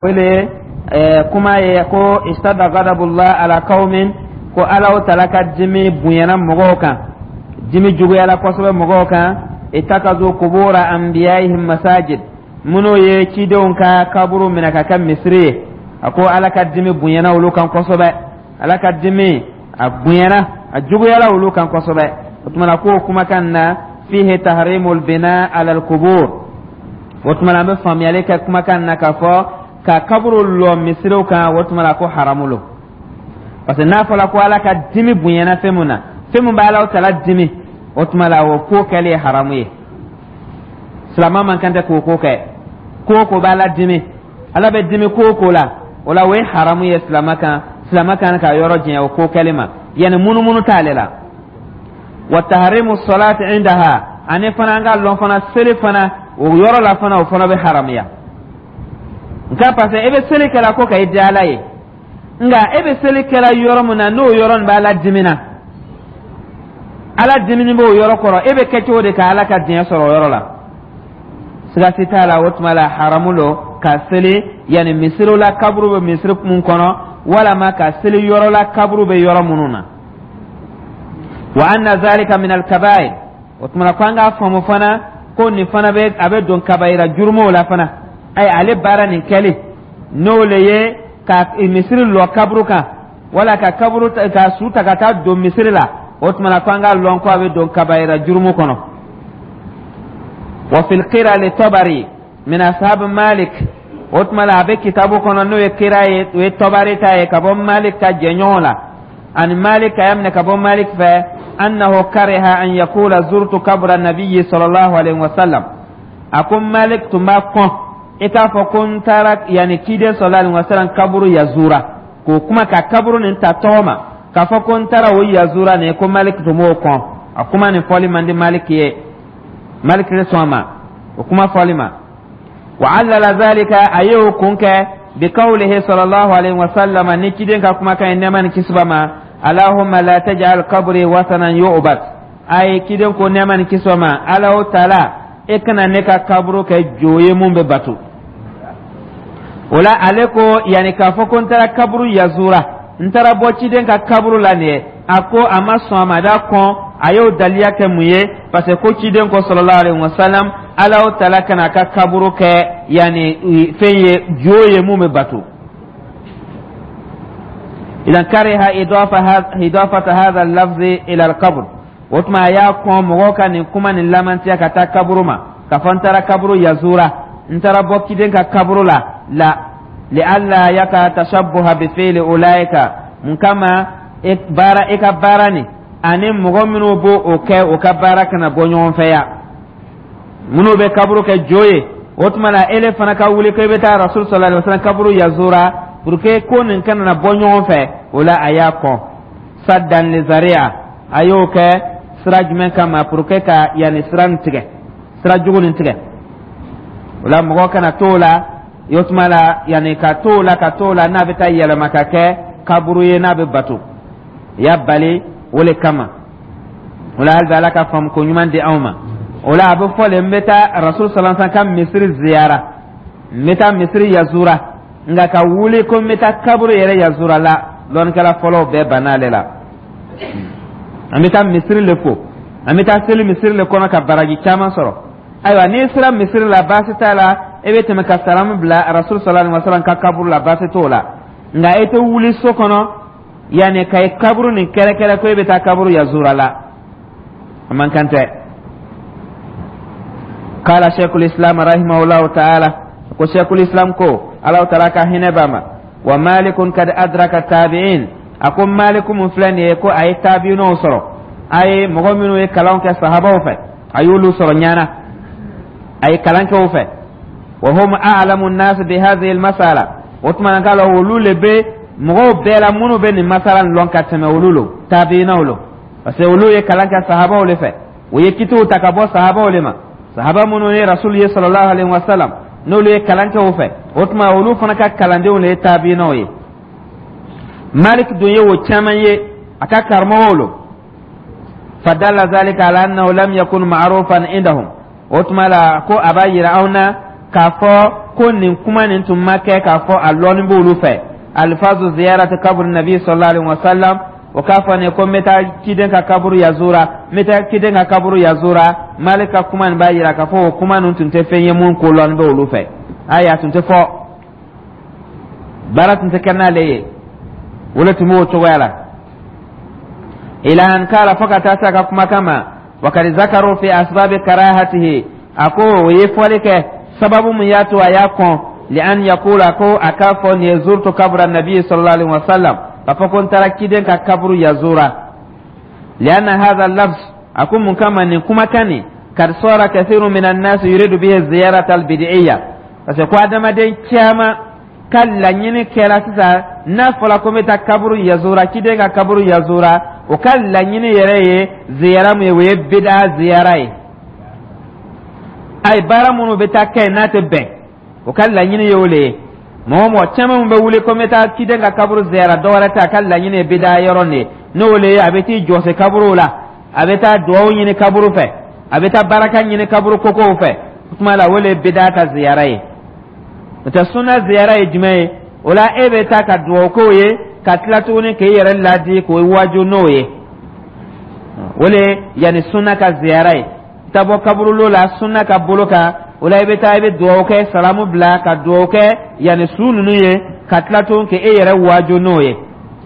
wele kuma ye ko istada ghadabullah ala qaumin ko alaw talaka jimi buyana mogoka jimi jugu yala kosobe mogoka itakazu kubura anbiyaihim masajid muno ye kidon ka kaburu minaka kan misri ako alaka jimi buyana ulukan kosobe alaka jimi abuyana ajugu yala ulukan kosobe utmana ko kuma kanna fihi tahrimul bina ala alqubur utmana be famiyale ka kuma kanna kafo ka kaburu lo misiro ka watuma ko haramulo parce que na fala ko ala ka dimi bunyana femuna femu ba ala tala dimi watuma la wo ko kale haramu ye salama man kanta ko kay ko bala dimi ala be dimi ko la wala we haramu ye salama kan ka yoro jinya ko kalima yani munu talela wa tahrimu salati indaha ane fana nga lon fana sele fana o yoro la fana o fana be haramiya nka pase ebe sele kala ko kay diala ye nga ebe sele kala yoro muna no yoro ba la dimina ala dimini bo yoro koro ebe kecho de ka ala ka dinya soro yoro la siga sitala wotma la haramulo ka sele yani misiro la kabru be misiro mun kono wala ma ka sele yoro la kabru be yoro mununa wa anna zalika min al-kaba'ir wotma kwanga famu fana ko ni fana be abe don kabaira jurmo la fana ay ale barani kele no leye ka misiri lo kabruka wala ka kabru ka suta ka ta do misiri la otmana kwanga lon ko abe don kabaira jurmu kono wa fil qira li tabari min ashab malik otmala abe kitabu kono no qira e tabari ta e kabon malik ka jenyola an malik ayamne kabon malik fa annahu kariha an yaqula zurtu qabra an-nabiy sallallahu alaihi wasallam akum malik tumba kon ita fa kun tarak yani kide sallallahu alaihi wasallam kaburu yazura ko kuma ka kaburu nin ta toma ka fa kun tara wo yazura ne ko malik to mo kon akuma ni foli mandi malik ye malik ne soma ko kuma foli ma wa allala zalika ayu kunka bi qawlihi sallallahu alaihi wasallam ni kiden ka kuma kan ne man kisba ma allahumma la taj'al qabri wasanan yu'bad ay kiden ko ne man kisba ma alahu taala ekana ne ka kaburu ka joye mun be batu wala aleko yani ka fo kon tara kaburu yazura ntara bochi den ka kaburu la ne ako amaso amada kon ayo daliya ke muye parce que ko ci den ko sallallahu alaihi wasallam ala taala kana ka kaburu ke yani feye joye mun be batu idan kariha idafata hadha al-lafz ila al-qabr wotma ya ko mo ka ni kuma ni lamantiya ka ta kaburu ma ka fantara kaburu yazura ntara bokki den ka kaburu la lialla yaka tashabbuha bi fi'li ulaika kama ikbara ikabarani ani mugomino bo o ka baraka na bonyon feya muno be kaburu ka joye wotma la ele fana ka wuli ke beta rasul sallallahu alaihi wasallam kaburu yazura burke ko nin kana na bonyon fe wala ayako saddan li zaria ayoke siraj men kama purke ka yani siran tige siraj jugun tige wala mo kana tola yotmala yani ka tola na beta yala makake kaburu ye na be batu ya bali wala kama wala hal balaka fam ko nyuman di awma wala abu fole meta rasul sallallahu alaihi wasallam misri ziyara meta misri yazura nga ka wuli ko meta kaburu yere yazura la don kala folo be banale la amita misri le ko amita sel misri le ko na ka baraji chama soro aywa ni islam misri la basita la ebe te ka salam bla rasul sallallahu alaihi wasallam ka kaburu la basito la nga ete wuli sokono yani kay kaburu ni kere ko ebe ta kaburu yazura la man kante qala shaykhul islam rahimahullahu ta'ala ko shaykhul islam ko Allah ta'ala ka hinabama wa malikun kad adraka tabi'in akum malikum fulani ko ay tabi'un soro ay mogominu e kalon ke sahaba fe ayulu soro nyana ay kalan ke fe wa hum a'lamu an-nas bi hadhihi al-mas'ala utman kala wulule be mogo bela munu be ni masalan lon ka teme wululo tabi'ina wulu parce que wulu e kalan ke sahaba wulu fe wo yekitu takabo sahaba wulema sahaba munu ne rasul sallallahu alaihi wasallam no le kalanke wo fe otma wolu fana ka kalande wole tabi no ye malik dunye wo chaman ye aka karmo wolo fadalla zalika ala annahu lam yakun ma'rufan indahum otma la ko abayira auna kafo ko nin kuma nin tumma ke kafo allon bulu fe alfazu ziyarati kabr nabi sallallahu alaihi wasallam wa kafa ne ko meta kiden ka kaburu yazura meta kiden ka kaburu yazura malika kuma ba yira kafo kuma nun tunte fe yemun ko lon bulu fe aya tunte fo barat tunte kana leye wala tumo to wala ila an kala fakata saka kuma kama wakati zakaru fi asbabi karahatihi ako yefoleke sababu miyatu ayakon lian yakula ko akafo ni zurtu kabra nabii sallallahu alaihi wasallam papakon tarakiden ka kabru yazura lian hadha al-lafz akum kama ni kuma kani kad sara kathiru minan nas yuridu bihi ziyarata al-bid'iyya parce ko adama den kiyama kala nyini kera sisa nafala ko meta kabru yazura kiden ka kabru yazura o kala nyini yereye ziyara mu we bid'a ziyara ay baramunu beta kay nate ben o kala nyini yole mo chama mu be wule ko meta kidenga kaburu ziyara dawara ta kala nyini bid'a yorone no wole abeti jose kaburu la abeta do nyini kaburu fe abeta baraka nyini kaburu koko fe tumala wole bid'a ta ziyara yi ta sunna ziyara yi jime ola ebeta ka do ko ye katlatuni ke yere ladi ko waju noye wole yani sunna ka ziyara tabo kaburu lola sunna ka boloka wala ibe ta ibe do ke salamu bla ka do ke yani sununu ye katlatun ke yere waju noye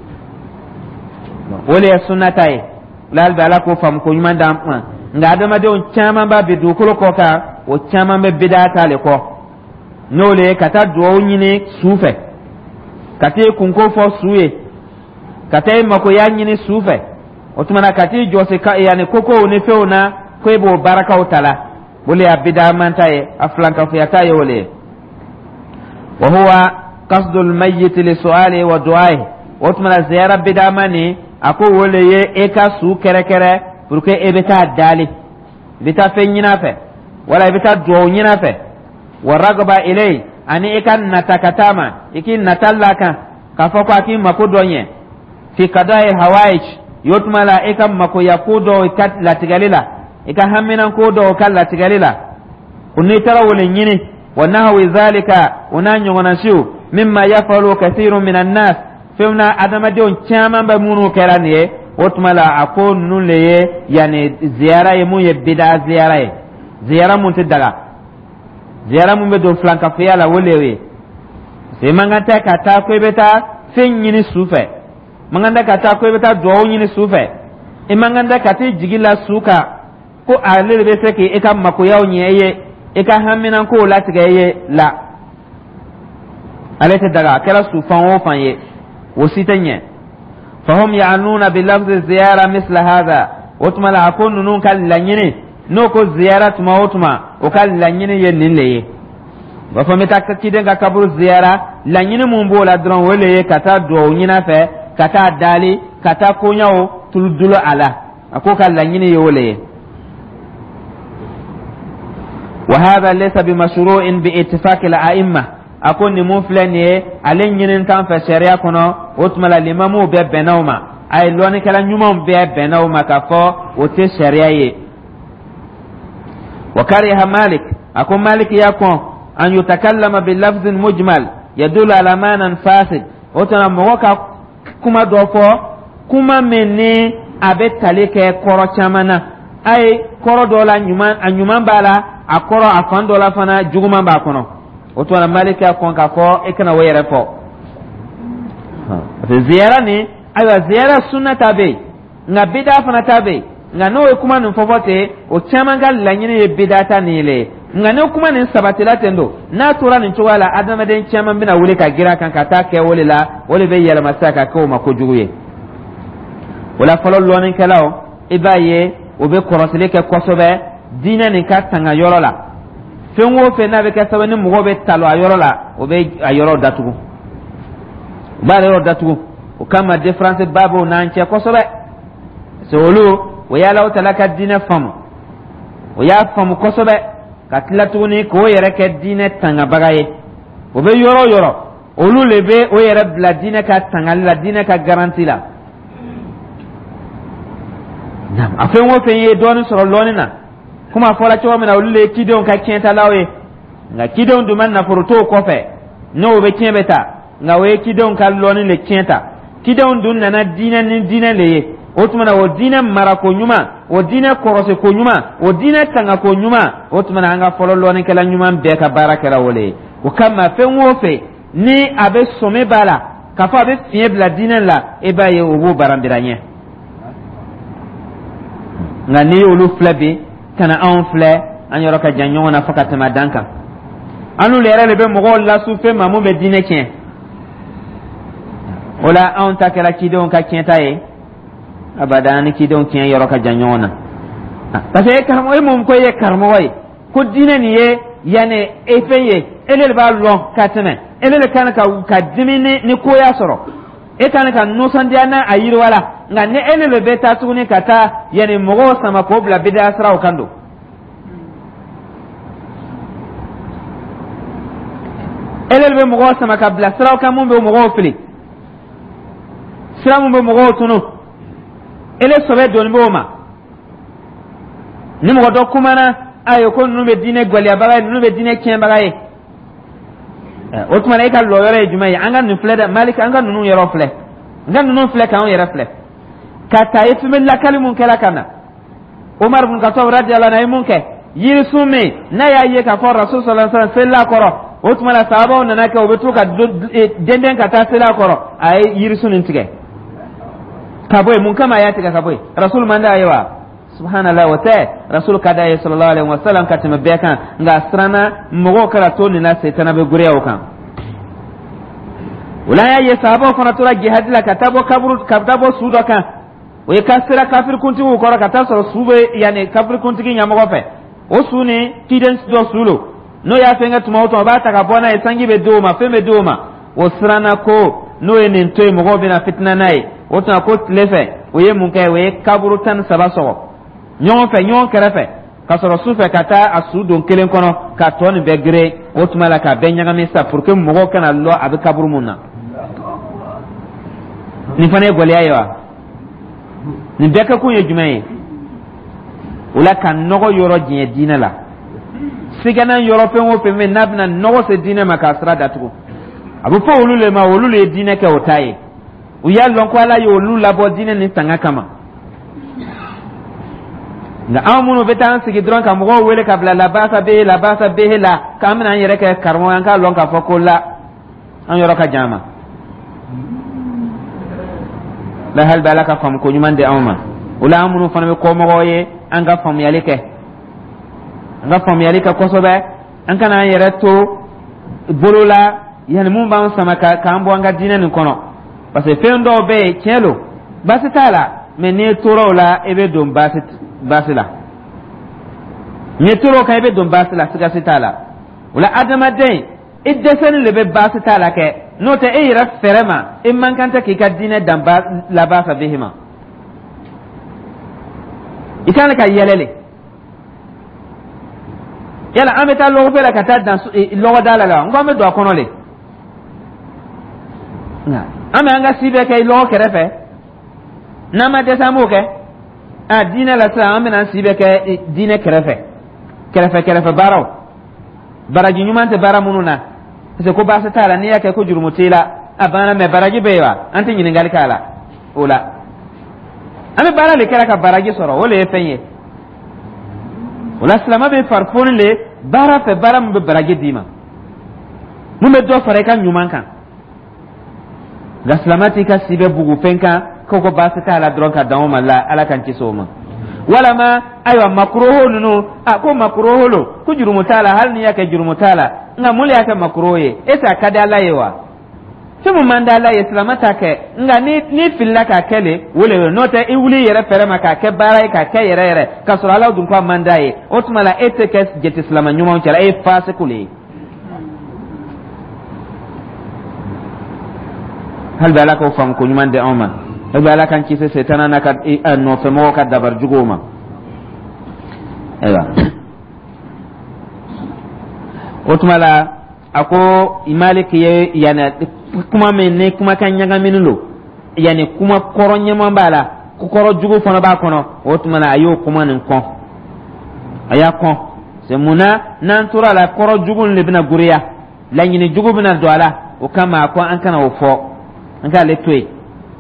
wole sunna tay lal bala ko fam ko nyuma dam nga adama de on chama ba be do ko ka o chama be bidata le ko nole kata do nyine sufe kate kunko fo suye kate mako ya nyini sufe otumana kati jose ka yani koko ne feuna ko ebo baraka utala bole abida mantaye aflanka fiyata yole wa huwa qasdul mayyit li su'ali wa du'ai otumana ziyara bidamani ako wole ye eka su kere kere pour que ebeta dali bita fe nyina fe wala bita do nyina fe wa ragaba ilay ani ekan natakatama iki natallaka kafako aki makodonye fi kadai hawaij yotmala ekam mako yakudo ikat latigalila ika hamina kodo kal latigalila kunni tara wala nyini wa nahwi zalika unanyo wanashu mimma yafalu kathirun minan nas femna adama de on chama ba munu keraniye otmala akon nuleye yani ziyara yemu ye bida ziyara mun tidaga ziyara mun be do flanka fiyala wolewe se mangata kata ko beta fen nyini sufe manganda kata ko beta do nyini sufe e manganda kati jigila suka ko alele be seke e kam makoyaw nyeye e ka hamina ko latigeye la alete daga kala sufan wo fanye wositanye fahum ya'nuna bi lafzi ziyara misla hadha watmala akunu nun kal lanyini no ko ziyarat mawtuma o kal lanyini yenille ba fa meta kide ga kaburu ziyara lanyini mun bola dron wele kata do nyina fe kata dali kata kunyawo tuldulo ala ako kal lanyini yole wa hadha laysa bi mashru'in bi ittifaq al a'imma akon ni mun flani alen nyinin tan fa sharia kono utmala limamu be benawma ay loni kala nyumon be benawma ka fo o te sharia ye wa kariha malik akon malik yakon an yutakallama bil lafzin mujmal yadullu ala manan fasid otana moka kuma do fo kuma menni abetale ke koro chamana ay koro dola nyuman bala akoro afan dola fana juguma ba kono otana malik yakon ka fo ekana wayere fo ziyara ni aywa ziyara sunna tabe nga bida fana tabe nga no kuma nun fofote o chamanga lanyine bidata nile nga no kuma nin sabatila tendo na tura nin tuwala adama den chaman bina wule ka gira kan ka ta ke wole la wole be yela masaka ko ma ko juguye wala folo lonin kalaw ibaye o be korosile ke kosobe dina ni ka tanga yorola fenwo fe na be ka sabani mugo be talo ayorola o be ayoro datugo ba le datugo o kama difference babo na nche kosobe so olu o ya law talaka dina famu o ya famu kosobe katlatuni ko yere ke dina tanga bagaye o be yoro olu lebe o yere bla dina ka tanga la dina ka garanti la nam afen wo fe ye doni soro lonina kuma fola cho mena olu le kidon ka kenta lawe nga kidon du man na furto ko fe no be kembeta nga we kidon kalloni le kenta kidon dun na dina ni dina le otuma wo dina mara ko nyuma wo dina korose ko nyuma wo dina tanga ko nyuma otuma anga fololo ni kala nyuma be ka baraka la wole ko kama fe wofe ni abe some bala ka fa be fiye bla dina la e ba ye obo barambiranye nga ni olu flabe kana an fle an yoro ka janyo na fakata madanka anu lere le be mo la su fe mamu be dina kien ola an takela kidon ka kienta e abadani kidon kien yoro ka janyo na parce que karmo e mum ko ye karmo way ko dina ni ye yani efeye elel ba lo katene elel kan ka dimini ni ko ya soro e kan ka no sandiana ayiro wala nga ne elel be ta tuni kata yani mogo sama ko bla bida asra o kando elel be mogo sama ka bla asra o kan mum be mogo fili sira mum be mogo tunu ele sobe don boma ni mogo do kumana ayo ko nunu be dine goli abaga nunu be dine kien bagaye o tuma ne ka lo yore jumai anga nu fleda malik anga nunu yoro fle anga nunu fle ka on yoro fle kata yetume la kalimun kala kana umar ibn khattab radiyallahu anhu munke yirsume na ya ye ka for rasul sallallahu alaihi wasallam koro o tuma la sahaba on na ka obetu ka denden ka ta sela koro ay yirsunin tige kaboy mun kama ya tiga kaboy rasul manda ayewa subhanallah wa ta rasul kada ya sallallahu alaihi wasallam katima bekan nga strana mogo kala to ni na setana be gure o kan ulaya ye sahaba fana tura jihad la katabo kabru sudo kan o ye kasira kafir kunti wo kora kata so sube yani kafir kunti ki nyamo fe o suni kiden do sulo no ya fenga tuma o to ba ta ka bona e sangi be do ma fe be do ma o strana ko no e nin toy mogo be na fitna nai o to ko lefe o ye mun kay we kabru tan sabaso nyon fe nyon kerefe kasoro sufe kata asudon kelen kono ka toni be gre o tuma la ka benyaga misa pour que mogo kana lo abe kabru munna ni fane gole aywa ni beka ku ye jumay ula kan nogo yoro jiye dina la sigana yoro pe wo pe me nabna nogo se dina makasra datugo abu fo ulule ma ulule dina ke otaye uya lon ko ala yo ulula bo dina ni tanga kama nga amunu betan sigi dron ka mo wele ka bla la basa be la kamna yere ka karmo an ka lon ka fokola an yoro ka jama la hal balaka fam ko nyumande awma ula amunu fana ko mo ye an ga fam yalike ko so be an kana yere to bolola yani mun ba sama ka ambo anga dina ni kono parce que fendo be kelo basitala me ne torola ebe dom basila ne toro ka ebe dom basila siga sitala wala adama dai iddesan lebe basitala ke note e ira ferema e mankanta ki kadina damba la basa behima ikana ka yelele yala ameta lo fela kata dan lo dala la ngome do kono le na ame anga sibe ke lo kerefe nama desamu ke a dina la sa ame nan sibe ke dina kerefe baraji nyumante bara mununa se ko basa tala ni yake ko jurumutila abana me baraji bewa anti nyini ngali kala ola ame bara le kera ka baraji soro wole fenye ola salama be farfon le bara fe bara mu be baraji dima mu me do fare kan nyuman kan gaslamati ka sibe bugu fenka ko basa tala dron ka dawo malla ala kan kisoma wala ma aywa makruho nunu ko makruho lo ku jurumutala hal ni yake jurumutala nga muli yake makruhe esa kada layewa tumu manda la islamata ke nga ni filla ka kele wole nota e wuli yere fere maka ke bara ka ke yere ka sura la dun kwa mandaye otmala etekes jet islam nyuma on chala e fase kuli hal bala ko fam ko nyuma de oma e bala kan ci se setana na ka no femo ka dabar jugoma ewa otmala ako imaliki ye yana kuma menne kuma kan nyaga minulo yani kuma koronye mambala ku koro jugo fono ba kono otmala ayo kuma nin kon aya kon semuna nan tura la koro jugun lebna guriya la nyini jugu bina doala o kama ko an kana o fo an ka le toy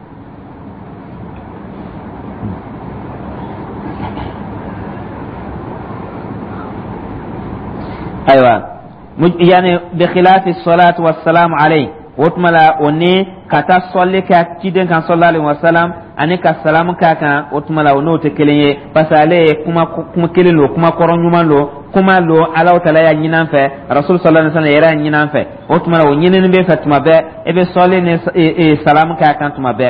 aywa yani bi khilafi salatu wassalamu alayhi wotmala oni kata solli ka kiden kan sallallahu alaihi wasallam ani ka salamu ka kan wotmala ono te kelenye pasale kuma kelelo kuma koronyuma lo kuma lo Allah taala ya nyinan fe rasul sallallahu alaihi wasallam yera nyinan fe wotmala o nyinin be fatuma be ebe solli ne salamu ka kan tuma be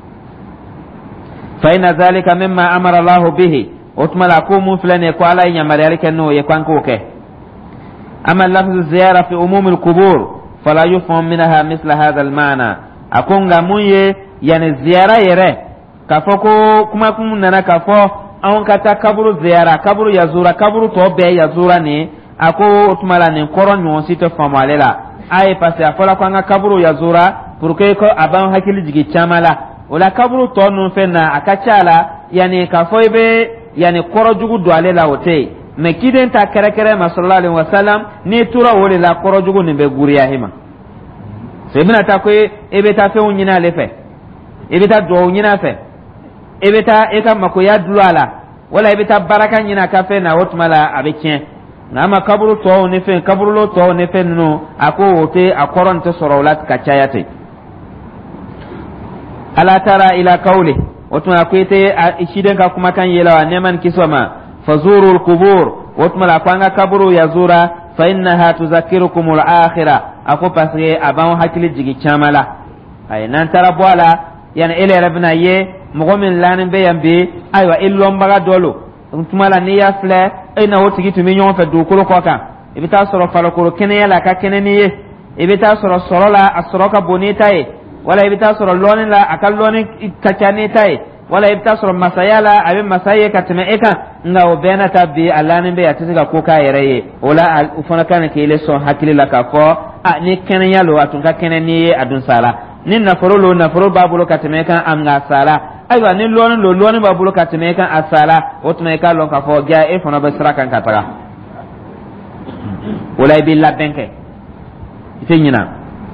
fa inna zalika mimma amara Allah bihi wotmala ko mun filane ko ala nyamare alke no ye kwanko ke amma lafzu ziyara fi umum al-qubur فلا يفهم منها مثل هذا المعنى أكون غموية يعني زيارة يره كفوكو كما كنا كفو أون كتا كبر زيارة كبر يزورة كبر توبة يزورة ني أكو تمالا نكورن يونسيت فماللا أي فسي أفلا كوانا كبر يزورة پركيكو أبان حكيل جيجي چامالا ولا كبر تونن فينا أكاچالا يعني كفو يبي يعني كورو جوغو دواليلا وتي me kiden ta kere kere ma sallallahu alaihi wasallam ni tura wole la koro jugo ni be guriya hima sebina ta ko ebe ta fe unyina lefe ebe ta do unyina fe ebe ta eka mako ya dulala wala ebe ta baraka nyina ka fe na wotmala abekien na ma kaburu to ne fe kaburu lo to ne fe no ako wote akoron te sorolat ka chayate ala tara ila qawli wotma ko ite ishiden ka kuma kan yelawa neman kisoma فزوروا القبور واتملا كوانا كبروا يزورا فإنها تذكركم الآخرة أكو بسغي أباو حكلي جيجي چاملا أي نانترى بوالا يعني إلي ربنا يه مغمين لانن بيان بي أيوة إلوم بغا دولو انتمالا نيا فلا إنا وتجي تمينيون فدوكولو كوكا إبتا سورو فالوكولو كنيا لكا كنينيه إبتا سورو سورو لا أسروكا بونيتاي ولا إبتا سورو لونين لا أكال لونين كچانيتاي wala ibta sura masayala abin masaye katime eka nga obena tabbi allanin be yatisiga ko ka yereye wala ufana kana ke ile son hakili la ka ko ni kenen yalo atun ka kenen ni adun sala nin na forolo na foro babulo katime kan am nga sala aywa nin lonin babulo katime kan asala otme ka lon ka fo ga e fona basra kan katara wala billa benke itinyina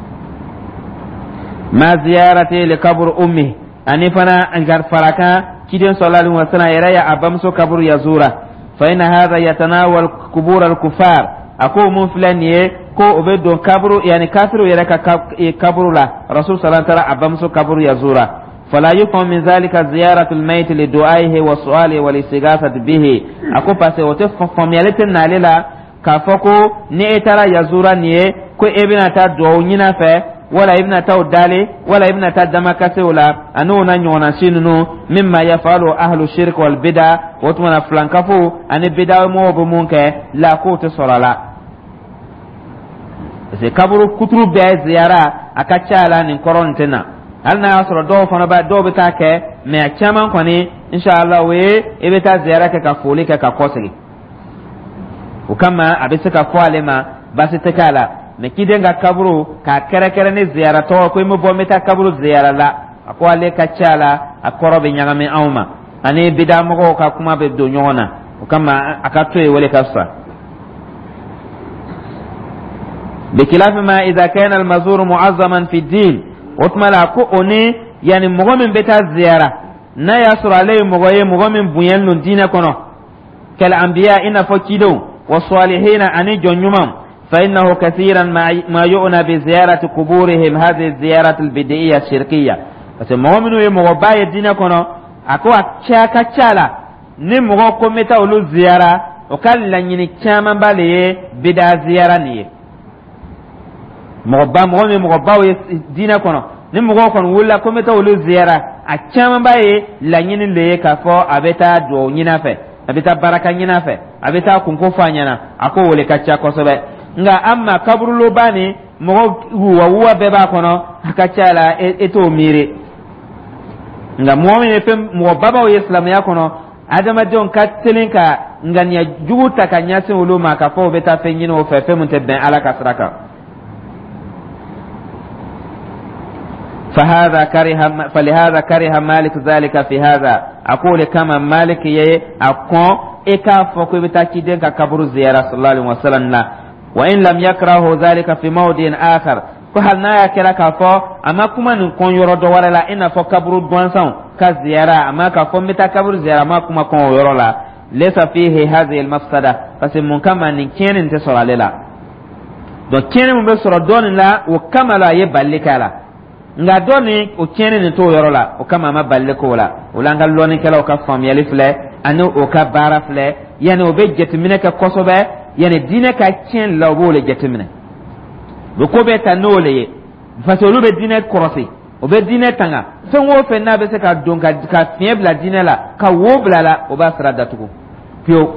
ma ziyarati li qabr ummi ani fana angar faraka kiden sallallahu alaihi wasallam yaraya abamso kaburu yazura fa ina hadha yatanawal qubur al kufar ako mun fulani ko obedo kaburu yani kafiru yaraka kaburu la rasul sallallahu alaihi wasallam abamso kaburu yazura fala yufham min zalika ziyaratu al mayt li du'aihi wa su'ali wa listighathati bihi ako pase wote famiyalete nalela kafako ni etara yazura niye ko ebina ta do nyina fe wala ibna taw dale wala ibna ta dama kasewla anuna nyona sinunu mimma yafalu ahlu shirk wal bid'a wotuna flankafu ani bid'a mo bo munke la ko to solala se kaburu kutru be ziyara akachala ni korontena alna asro do fana ba do bita ke me chaman koni inshallah we ebeta ziyara ke ka fuli ke ka kosili ukama abisika kwalema basi tekala me kidenga kaburu ka kere ne ziyara to ko mo bometa kaburu ziyara la akwale ka chala akorobe nyangame auma ani bidamo ko ka kuma be do nyona kama akatoe wale kasa بخلاف ما إذا كان المزور معظما في الدين وتملا كو أني يعني مغمن بتا زيارة نا يسر عليه مغمن بيان لون دين كنو كالأنبياء إن فكيدو والصالحين أني جنيمم فإنه كثيرا ما يؤنى بزيارة قبورهم هذه الزيارة البدئية الشركية بس مغمن مغباء الدين كنو أكو أكشاكا تشالا نمغو كمتا أولو زيارة وكال لنيني كاما بالي بدا زيارة نيه mogba we dina kono ni mogo kon wula ko meta wulu ziyara a chama baye la nyini le ka fo abeta do nyina fe abeta baraka nyina fe abeta kunko fanyana ako wole ka cha ko sobe nga amma kabru lo bani mogo wuwa be ba kono akacha la eto mire nga mu'min fe mo baba o islam ya kono adama jon ka telinka nganya juguta ka nyase wulu ma ka fo beta fe nyino fe mun tebben ala kasraka فلهذا كره مالك ذلك في هذا أقول كما مالك أكون eka fo ko bita kiden ka kaburu ziyara sallallahu alaihi wasallam la wa in lam yakrahu dhalika fi mawdin akhar ko hal na ya kira ka fo amma kuma nin kon yoro do wala la ina fo kaburu don san ka ziyara amma ka fo bita kaburu ziyara amma kuma kon yoro la laysa fihi hadhihi al mafsada fasim mun kama nin kenin te soralela do kenin mun be soro don la o kamala ye ballikala nga doni o kenin to yoro la o kama ma balliko la o la ngal loni kala o ka famiyali fle ani o ka bara fle yani o be jetmine ka kosobe yani dine ka ken la bo le jetmine do ko be tanole ye fasolu be dine korosi o be dine tanga ton wo fe na be se ka don ka fiebla dine la ka wo bla la o ba sara datugo pio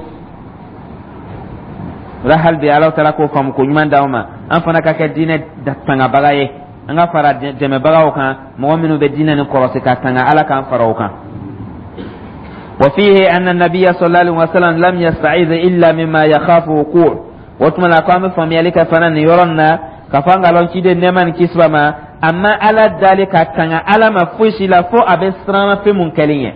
rahal bi ala tara ko fam ko nyuma dawma an fana ka ka dine da tanga bagaye anga fara deme bagawo kan mo minu be dine ni korosi ka tanga ala kan farawo kan وفيه أن النبي صلى الله عليه وسلم لم يستعيذ إلا مما يخاف وقوع وتمنى قام فميالك فنن يرنا كفان قالون كده نمان كسبما أما على ذلك كان على ما فيش لا فو أبسران في منكلية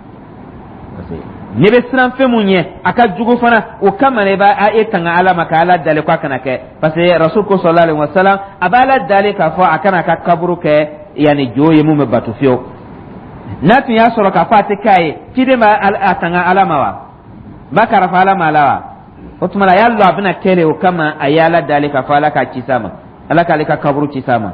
نبسران في منيه أكاد جوجو فنا وكما نبا أي كان على ما كعلى ذلك كأنك بس رسولك صلى الله عليه وسلم أبالة ذلك فو أكنك كبرك يعني جو يموم باتوفيو natu ya soro ka fati kai kide ma atanga alama wa bakara fa alama lawa utmala yallo abina kere o kama ayala dalika fala ka kisama alaka alika kaburu kisama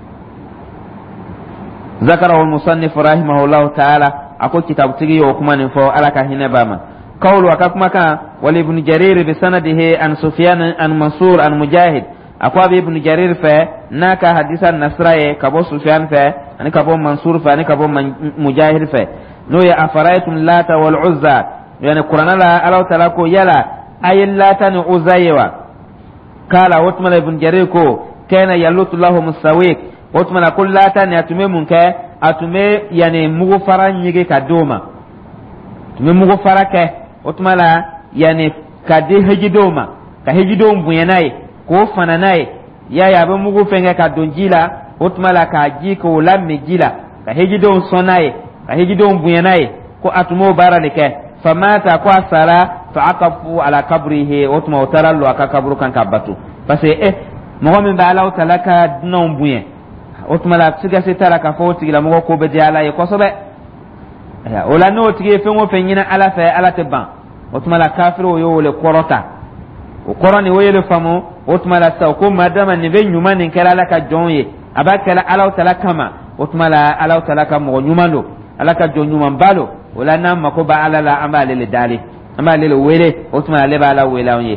zakara al musannif rahimahullah ta'ala ako kitab tigi yo kuma ni fo alaka hinabama qawlu akakuma ka wal ibn jarir bi sanadihi an sufyan an mansur an mujahid akwa ibn jarir fa naka hadisan nasraye kabo sufyan fa ani kabo mansur fa ani kabo mujahid fa no ya afaraytum lata wal uzza yani qur'ana la ala talako yala ayil lata ni uzaywa kala watmala ibn jarir ko kana yalutu lahum sawiq watmala kul lata ni atume munka atume yani mugo fara nyige kadoma tume mugo fara ke watmala yani kadi hejidoma ka hejidom buyanai ko fananai ya be mugo fenge ka donjila otmala ka ji ko lamme jila ka hejidon sonaye ka hejidon buyanaye ko atumo baralike famata ko sala fa aqafu ala qabrihi otma utarallu aka kabru kan kabatu parce mo min ba ala talaka non buyen otmala tiga se taraka fo tigila mo ko be diala e ko sobe ya ola no tige fengo fenyina ala fa ala teban otmala kafiru yo le korota o koroni woyele famo otmala sa ko madama ni be nyuma nin kala la ka jonye abakala ala tala kama otmala ala tala kama nyumando ala ka jon nyuman balo wala nam mako ba ala la amale le dali amale le wele otmala le bala wela onye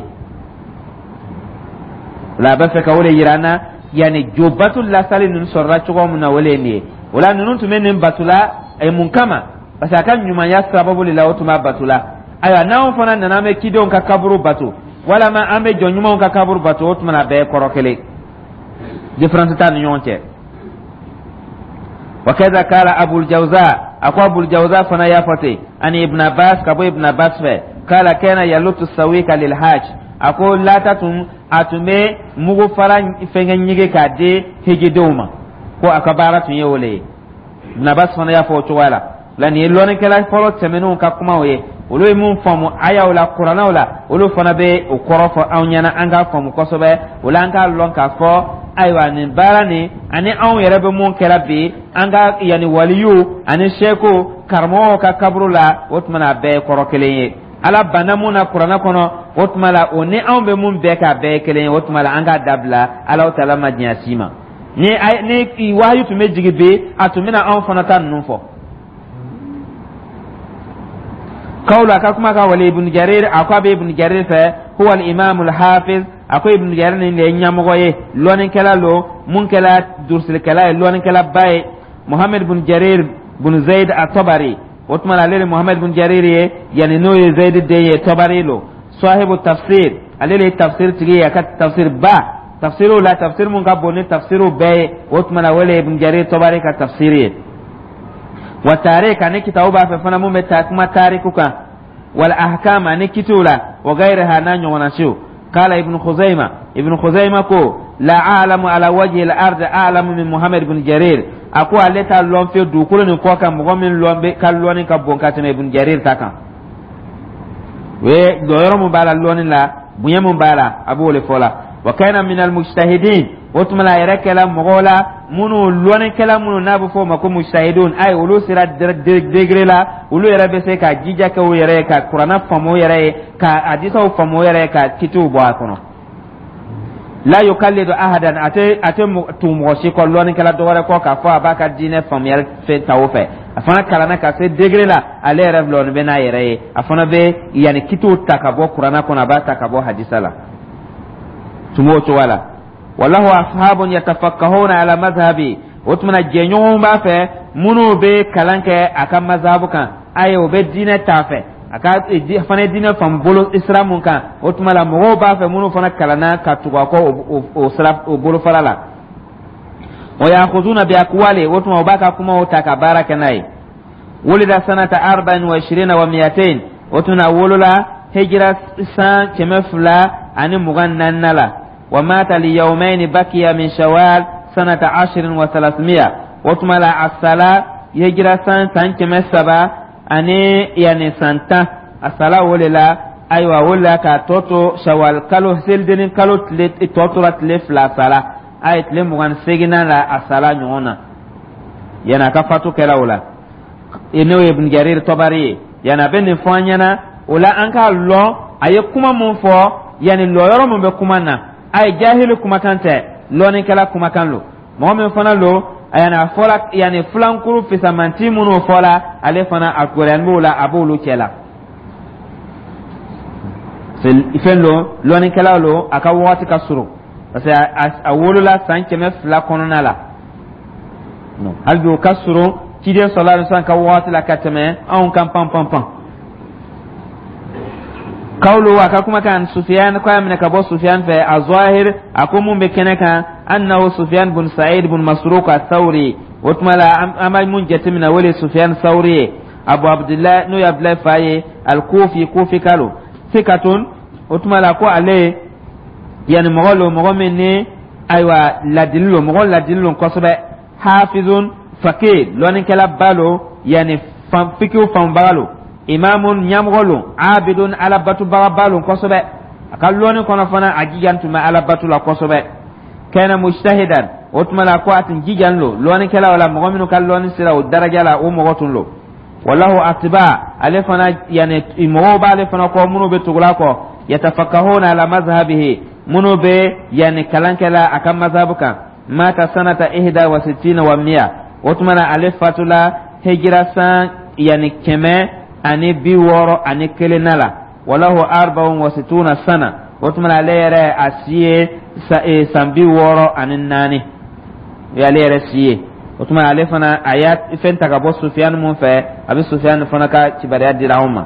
la ba fe ka wole yirana yani jobatul la salin nun sorra chugo mun na wole ni wala nun tumen batula ay mun kama basaka nyuma ya sababu le la otma batula aya nawo fana nana me kidon ka kaburu batu wala ma ambe jonyuma ka kaburu batu otmana be korokele difference ta ni yonche وكذا قال ابو الجوزاء اكو ابو الجوزاء فنا يافته ان ابن عباس كابو ابن عباس قال كان يلط السويق للحاج اكو لا تتم atume mugo fara fenga nyige kade hejidoma ko akabaratu yewole ibn abbas fana yafo wala lan yelone kala folo temenu ka kuma we olo mun famu aya wala qur'ana wala olo fana be o korofo awnyana anga famu kosobe wala anga lon ka fo aywa ni barani ani aw yere be mun kala be anga yani waliyu ani sheko karmo ka kabrula wotmana be korokele ala banamuna qur'ana kono wotmala oni aw be mun be ka be kele wotmala anga dabla ala taala madnya sima ni wayu to mejigi be atumina aw fana tan nufo قول أكاكما كولي ابن جرير أكواب ابن جرير هو الإمام الحافظ أكو ابن جرير اللي ينمغوي لون كلا لو من كلا درس الكلا لون كلا باي محمد بن جرير بن زيد الطبري وطمال عليه محمد بن جرير يعني نوي زيد دي طبري له صاحب التفسير عليه التفسير تجي أكاد تفسير با تفسيره لا تفسير من قبل تفسيره باي وطمال عليه ابن جرير طبري كتفسيره وتاريخ أن كتابه ففنا ممتاكما تاريخك والأحكام أن كتولا وغيرها نانيو ونشيو قال ابن خزيمة كو لا أعلم على وجه الأرض أعلم من محمد بن جرير أكو ألتا اللون في دوكولن كوكا مغمين اللون كاللون كبون كاتم ابن جرير تاكا we do yoro mun bala lonin la bunya mun bala abu le fola wa kana min al mujtahidin utmala yarakala mogola munu lonin kala munu nabu fo mako mujtahidun ay ulu sira degré la ulu yara be se ka jija ka yere ka qur'ana famo yere ka hadisa famo yere ka kitu bo akono la yukallidu ahadan ate tumo shi ko lonin kala do wara ko ka fo abaka dine fam yar fe tawfe afana kala na ka se degré la ale rev lon be na yere afana be yani kitu takabo qur'ana kona ba takabo hadisa la tumo to wala wallahu ashabun yatafakkahuna ala madhhabi utmana jenyon ba fe munu be kalanke aka mazhabu kan ayo be dine tafe aka fana dine fam bolo islamun kan utmala mo ba fe munu fana kalana ka tuwa ko o sraf o bolo farala wa ya'khuduna bi aqwali utma baka kuma utaka baraka nai wulida sanata 24 wa 200 utuna wulula hijra san kemefla ani mugannan nala ومات ليومين بكي من شوال سنة 10 و300 وتملا الصلاة يجرى سنة كمسبا أني يعني سنة الصلاة وللا أيوة ولا كتوتو شوال كالو سيلدين كالو توتو رتلف لا صلاة أي تلم وان سيجنا لا الصلاة نونا ينا كفتو كلاولا إنه ابن جرير طبري ينا بني فانينا ولا أنك الله أيكما منفو يعني لو يرى من بكمانا ay jahilu kuma kante lonin kala kuma kanlo mu'min fana lo ayana fola yani flankuru fi samanti munu fola ale fana akuran bula abulu kela fil ifenlo lonin kala lo aka wati kasuru parce awulu la sanke me fla konona la no halbi kasuru kide sallallahu alaihi wasallam ka wati la katame on kan pam قوله وكما كان سفيان قام من كبو سفيان في الظاهر أقوم بكنكا أنه سفيان بن سعيد بن مسروق الثوري وتملا أمل منجت من ولي سفيان الثوري أبو عبد الله نو يبلا فاي الكوفي كوفي كالو ثقة وتملا كو عليه يعني مغلو مني أيوة لا دليل مغل لا دليل قصبة حافظ فقيه لون كلا بالو يعني فكيو بالو imamun nyamgolu abidun ala batu barabalun kosobe akalloni kono fana ajigantuma ala batu la kosobe kana mujtahidan utmala ko atin jijanlo loni kala wala mogominu kalloni sira o daraja la o mogotunlo wallahu atba alefana yani imo ba alefana ko munu be tugula ko yatafakkahuna ala mazhabihi munu be yani kalankala akam mazhabuka mata sanata 61 wa 100 utmala alefatula hijra san yani keme ani biworo ani kelenala walahu 64 sana wotuma leere asiye sambi woro ani nani ya leere siye wotuma ale fana ayat ifenta ka bo Sufyan mun fe abi Sufyan fana ka tibariya dirahuma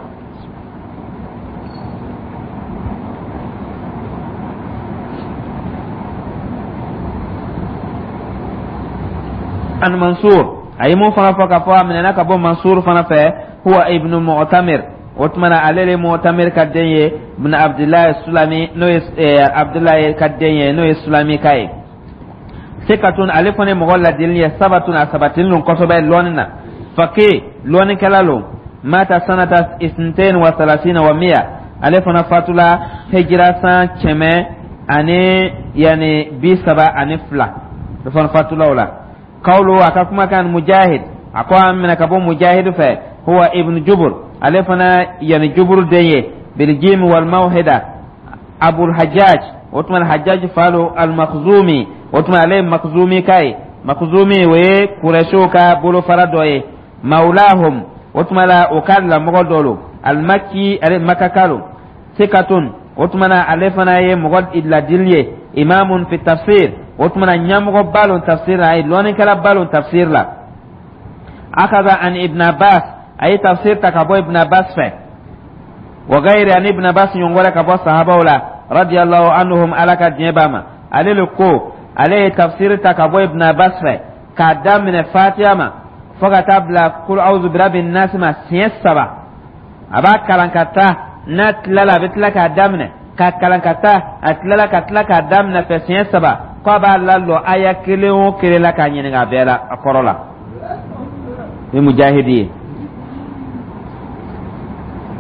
an Mansur ay mun fana fa ka fa menena ka bo Mansur fana fe هو ابن معتمر وتمنى عليه معتمر كدنيه ابن عبد الله السلامي نو عبد الله كدنيه نو السلامي كاي سكتون الفون مغلا دليه سبتون سبتين لون كتب لوننا فكي لون كلالو مات سنه 32 و100 الفون فاتولا هجره سان كمه اني يعني بسبا اني فلا الفون فاتولا ولا قولوا اكما كان مجاهد اقوام من كبو مجاهد ف هو ابن جبر ألفنا يعني جبر ديه بالجيم والموحدة أبو الحجاج وتم الحجاج فالو المخزومي وتم عليه مخزومي كاي مخزومي وي كورشوكا بولو فردوي مولاهم وتم لا أكاد لمغدولو المكي المكاكالو ثقة وتم ألفنا يمغد إلا دليه إمام في التفسير وتم نيامغ بالو تفسير أي لون كلا بالو تفسير لا أخذ عن ابن عباس أي تفسير تكابو ابن عباس فيه وغير عن ابن عباس ينقل كابو صحابه ولا رضي الله عنهم على كدنيباما عليه لكو عليه تفسير تكابو ابن عباس فيه كدام من الفاتحة فكتب لك قل أعوذ برب الناس ما سيس سبا أبا كلانكتا نتللا بتلك الدمنا كلانكتا أتللا كتلك الدمنا في سيس سبا قبل الله آية كليو كليلا كان ينغا بيلا أقرلا بمجاهدين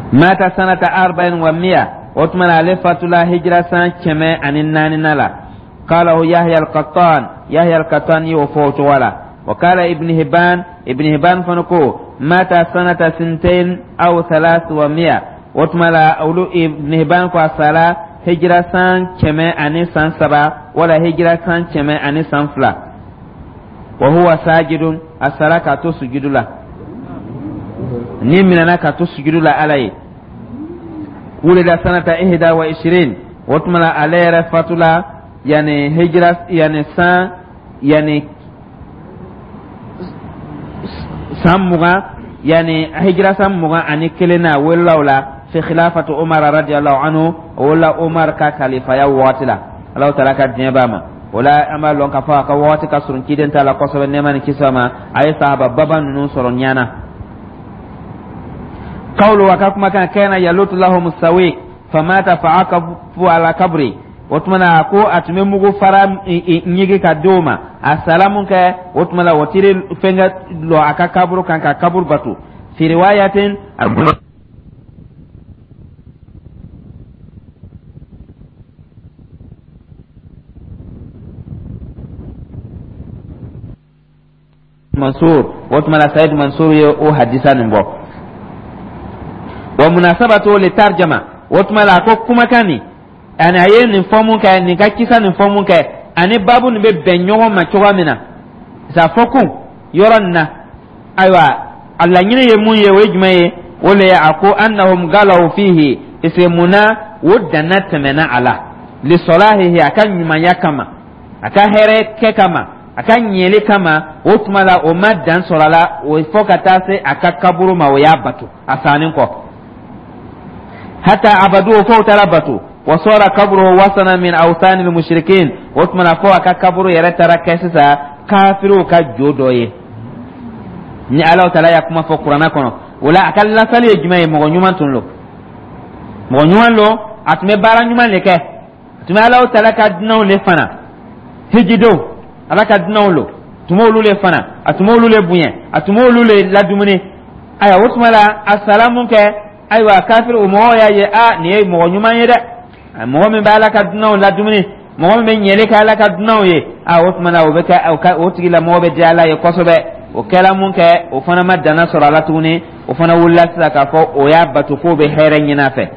mata sanata 400 وثمان ألفة لا هجرة كما أن النانلا قاله يحيى القطان يوفوت ولا وقال ابن هبان فنكو مات سنة 200 أو 300 وثمان أولو ابن هبان قال هجرة كما أن سنسبا ولا هجرة كما أن سنفلا وهو ساجد الصلاة تسجد له نمنا كتسجد له عليه ولد سنة 21 وتملا عليه رفتلا يعني هجرة يعني سامغا يعني هجرة سامغا أن كلنا ولا في خلافة عمر رضي الله عنه ولا عمر كخليفة يا واتلا الله تعالى كدنيباما ولا أما لون كفا كواتي كسرن كيدن تلا قصب النمان كسما أي صحابة بابا ننصر نيانا قول وكما كان يلوت لهم السويق فمات فعاقبوا على قبري وتمنى أكو أتممو فرام نيجي كدوما السلام كه وتمنى وتيري فنجت لو أكا كبر كان كبر بتو في رواية منصور وتمنى سيد منصور يو حديثان بو ومناسبته للترجمة وتملا كما كاني أنا ين نفهمون كأن نكاكيسا نفهمون كأن بابو نبي بنيوه ما توا منا سافكون يرنا أيوة الله يني يمون يوجمه ولا أكو أنهم قالوا فيه اسمنا ودنا تمنا على لصلاحه أكان ما يكما أكان هرك كما أكان يلي كما وتملا أمد دان صلاة وفوكتاسي أكان كبرو ما ويابتو أسانينكو حتى عبدوه فوت ربطوا وصار قبره وصنا من أوثان المشركين واتمنى فوق كبره يرترى كيسسا كافروا كجودوه ni alaw tala ya kuma fo qur'ana kono wala akal la sali ejmay mo nyuman tunlo mo nyuman lo atme bara nyuman leke atme alaw tala ka dinaw le fana hijido ala ka dinaw lo tumolu le fana atmolu le buyen atmolu le ladumuni aya wotmala assalamu ke aywa kafir umo ya ye a ni mo nyuma yeda mo me bala ka dunaw la dumini mo me nyele ka la ka dunaw ye a wotmana o be ka o tigila mo be jala ye kosobe o kala mun ke o fana madana sura la tuni o fana wulla sa ka fo o ya batu ko be heren nyina fe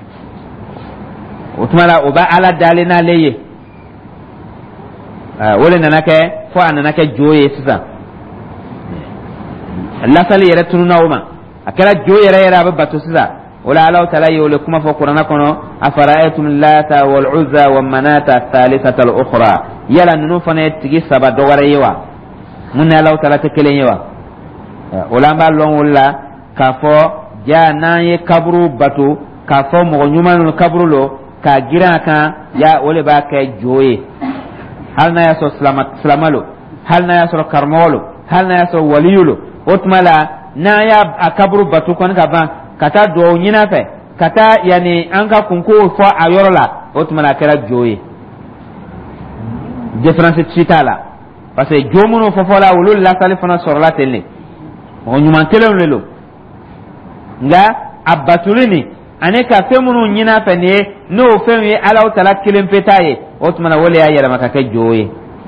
wotmala o ba ala dalina leye wala nanake fo ananake joye sisa Allah sali yere tununa uma akala joyera yera babatu sisa wala alaw talayi wala kuma fa qur'ana kono afara'aytum lata wal uzza wa manata thalithata al ukhra yala nunu fane tigi saba dogara yewa munna alaw tala tekelen yewa wala ba lon wala ka fo jana ye kabru batu ka fo mo nyumanu kabru lo ka gira kan ya wala ba ka joye hal na yaso salamalo hal na yaso karmolo hal na yaso waliyulo otmala na ya akabru batu kon ka ban kata do nyina fe kata yani anka kunko fo ayorola otmana kera joye difference chitala parce que jomuno fo fola wulul la salifana sorla telle on nyuma tele lelo nga abatulini aneka femunu nyina fe ne no femi ala tala kilim petaye otmana wole ya yara makaka joye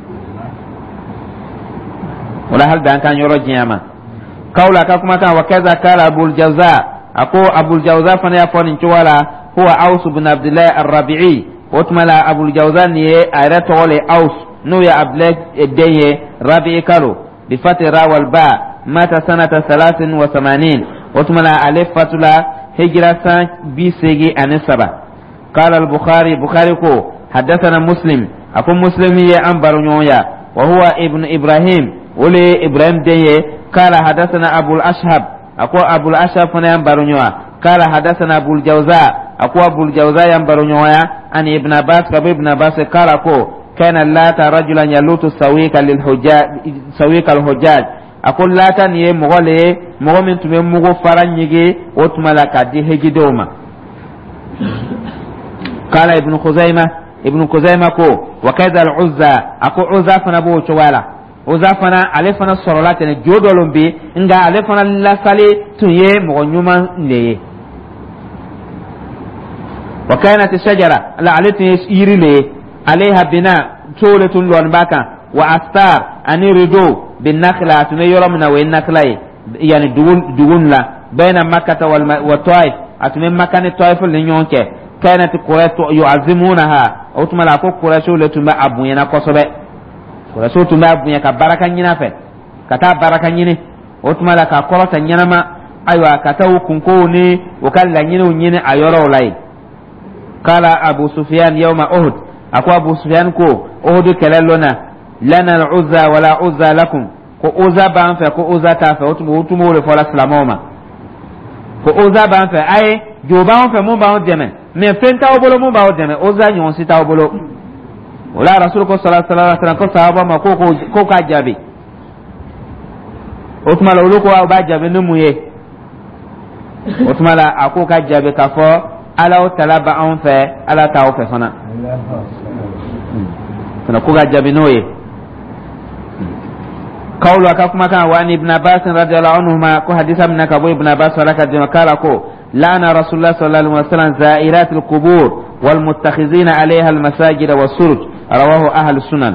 wala hal dan kan yoro jiyama قولا كما كان وكذا قال أبو الجوزاء أقول أبو الجوزاء فنيفون انتوالا هو أوس بن عبد الله الربيعي وتملا أبو الجوزاء نيه أيرتولي أوس نويا أبلغ الديه ربيعي كالو بفتح را والباء مات سنة 83 وتملا ألف فتلا هجرة بيسيجي أنسبة قال البخاري كو حدثنا مسلم أقول مسلم هي أنبر نويا وهو ابن إبراهيم ولي إبراهيم ديه قال حدثنا أبو الأشهب أقوى أبو الأشهب فنيان برنيوا قال حدثنا أبو الجوزاء أقوى أبو الجوزاء ينبرنيوا أن ابن عباس ابن عباس قال أقوى كان اللات رجلا يلوت سويك الحجاج أقول لاتا نيه مغولي مغومن تمي مغو فرنيجي وتملك دي هجدوما قال ابن خزيمة كو وكذا العزة أقوى عزة فنبو شوالا uzafana alefana sorolate ne jodolum bi nga alefana lasale tunye mo nyuma leye wa kanat shajara la alati yirile alaiha bina tolatun lon baka wa astar ani rido bin nakhla tun yoramna wa naklai yani dugun la baina makkah wa taif atun makkah taif le nyonke kanat quraish yu'azimunaha o tuma la ko quraish le tuma abu yana kosobe quraish tuma abu ya ka baraka nyina fe kata baraka nyine o tuma la ka korota nyinama aywa kata kunko ni o kala nyine ayoro lai qala abu sufyan yawma uhud akwa abu sufyan ko uhud kalalona lana al-uzza wala uzza lakum ko uzza ban fa ko uzza ta fa o tuma le fola islamoma ko uzza ban fa ay joba on fa mo ba on deme mais fenta obolo mo ba o deme uzza nyon sita obolo wala rasul ko sallallahu alaihi wasallam ko sahaba ma ko ka jabi o tuma la ko ba jabi no muye o tuma la ako ka jabi ka fo ala o talaba on fa ala ta o fa fana fana ko ka jabi noye قول وكما كان وان ابن عباس رضي الله عنهما كو حديث من ابو ابن عباس ولك قال كو لعن رسول الله صلى الله عليه وسلم زائرات القبور والمتخذين عليها المساجد والسرج رواه اهل السنن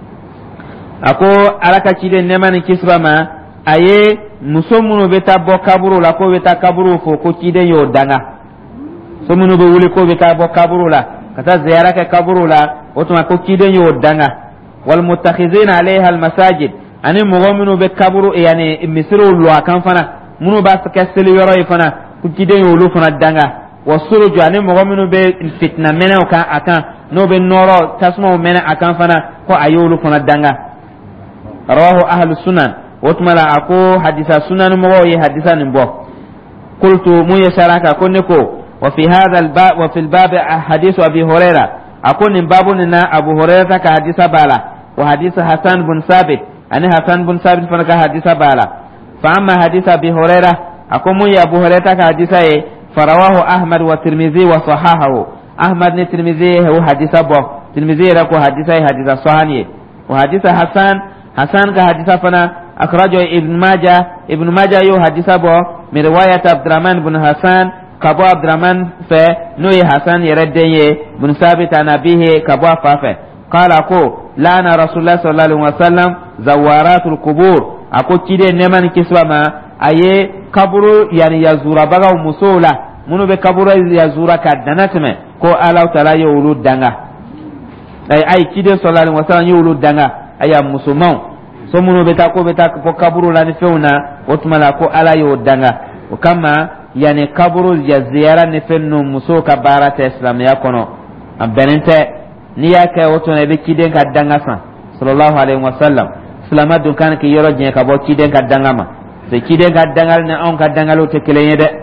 اكو alaka cide nemani kisbama aye musomunu beta bo kaburu la ko beta kaburu fo ko cide yo danga somunu be wuli ko beta bo kaburu la kata ziyara ka kaburu la otuma ko cide yo danga wal muttakhizina alaiha al masajid ani mugominu be kaburu yani misru lo akan fana munu ba saka seli yoro ifana ku cide yo lu fana danga wasuruju ani mugominu be fitna mena ka akan no be noro tasmo mena akan fana ko ayulu fana danga rawahu ahlus sunan وتملا اكو حديث سنن موي حديثا نبو قلت مو يشارك كنكو وفي هذا الباب وفي الباب حديث ابي هريره اكون بابنا ابو هريره كحديث بالا وحديث حسن بن ثابت ان حسن بن ثابت فنك حديث بالا فاما حديث ابي هريره اكو مو ابو هريره كحديث فرواه احمد والترمذي وصححه احمد الترمذي هو حديث ابو الترمذي ركو حديث صحيح وحديث حسن كحديث فنا أخرجه ابن ماجه يو حديث أبو من رواية عبد الرحمن بن حسان كابو عبد الرحمن نوي حسان يردي بن ثابت عن أبيه كابو فافه قال أكو لعن رسول الله صلى الله عليه وسلم زوارات القبور أكو كده نمان كسوة ما أيه كبرو يعني يزور بغا ومسولا منو بكبرو يزور كدناتم كو ألاو تلا يولود دنغا أي كده صلى الله عليه وسلم يولود دنغا أي مسلمان so munu beta ko kaburu la ni feuna otmala ko ala yo danga o kama yani kaburu ya ziyara ni fenno muso ka barata islam ya kono ambenente ni yake otone be kiden ka danga san sallallahu alaihi wasallam islama dun kan ki yoro je ka bo kiden ka danga ma se kiden ka dangal ne on ka dangalo te kelenye de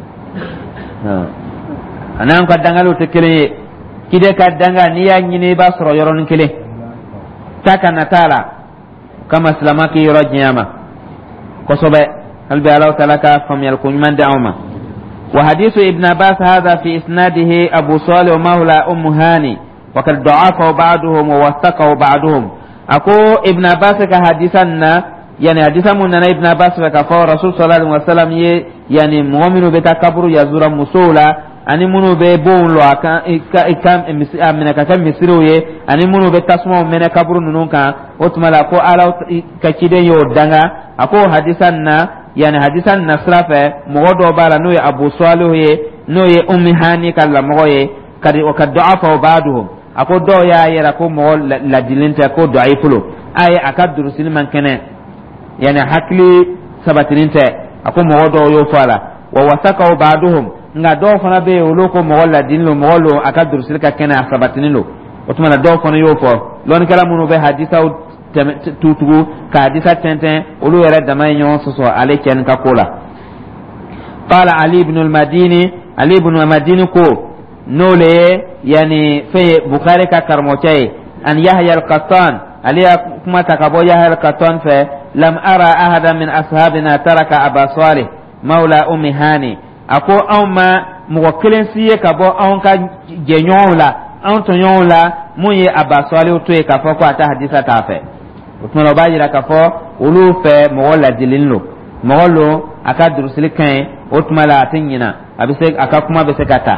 anan ka dangalo te kelenye kiden ka danga ni ya nyine ba soro yoro ni kele taka natala كما سلامك يرجيما قصبة هل بألو تلك فم يلكون من دعوما وحديث ابن عباس هذا في إسناده أبو صالح مولى أم هاني وقد ضعفه بعضهم ووثقه بعضهم أكو ابن عباس كحديثنا يعني حديثا من ابن عباس كفار رسول صلى الله عليه وسلم يعني مؤمن بتكبر يزور مسولا ani munu be bon lo aka ikam amina ka misiro ye ani munu be tasmo mena kaburu nunun kan otmala ko ala ka kide yo danga ako hadisan na yani hadisan nasrafa mogodo bala no ya abu salih ye no ye ummi hani kala mogo ye kadi o kaddafa ba'duhum ako do ya yera ko mo la dilinta ko daifulo ay akadur silman kene yani hakli sabatininta ako mogodo yo fala wa wasaka ba'duhum nga do fana be oloko mo wala dinlo mo wolo akadur silka kena sabatinilo otuma do fana yo fo lon kala munu be hadisa tutugo ka hadisa tenten olu yere dama nyon soso ale ken ka kola qala ali ibn al-madini ko nole yani fe bukhari ka karmoche an yahya al-qattan ali kuma takabo yahya al-qattan fe lam ara ahada min ashabina taraka aba salih maula ummi hani ako awma muwakkilin siye ka bo awon ka jenyon la awon to yon la muye abaswali to e ka fo ko ata hadisa ta fe utmo lo bajira ka fo ulu fe mo wala dilinlo mo lo aka durusil kan utma la tinyina abise aka kuma be se kata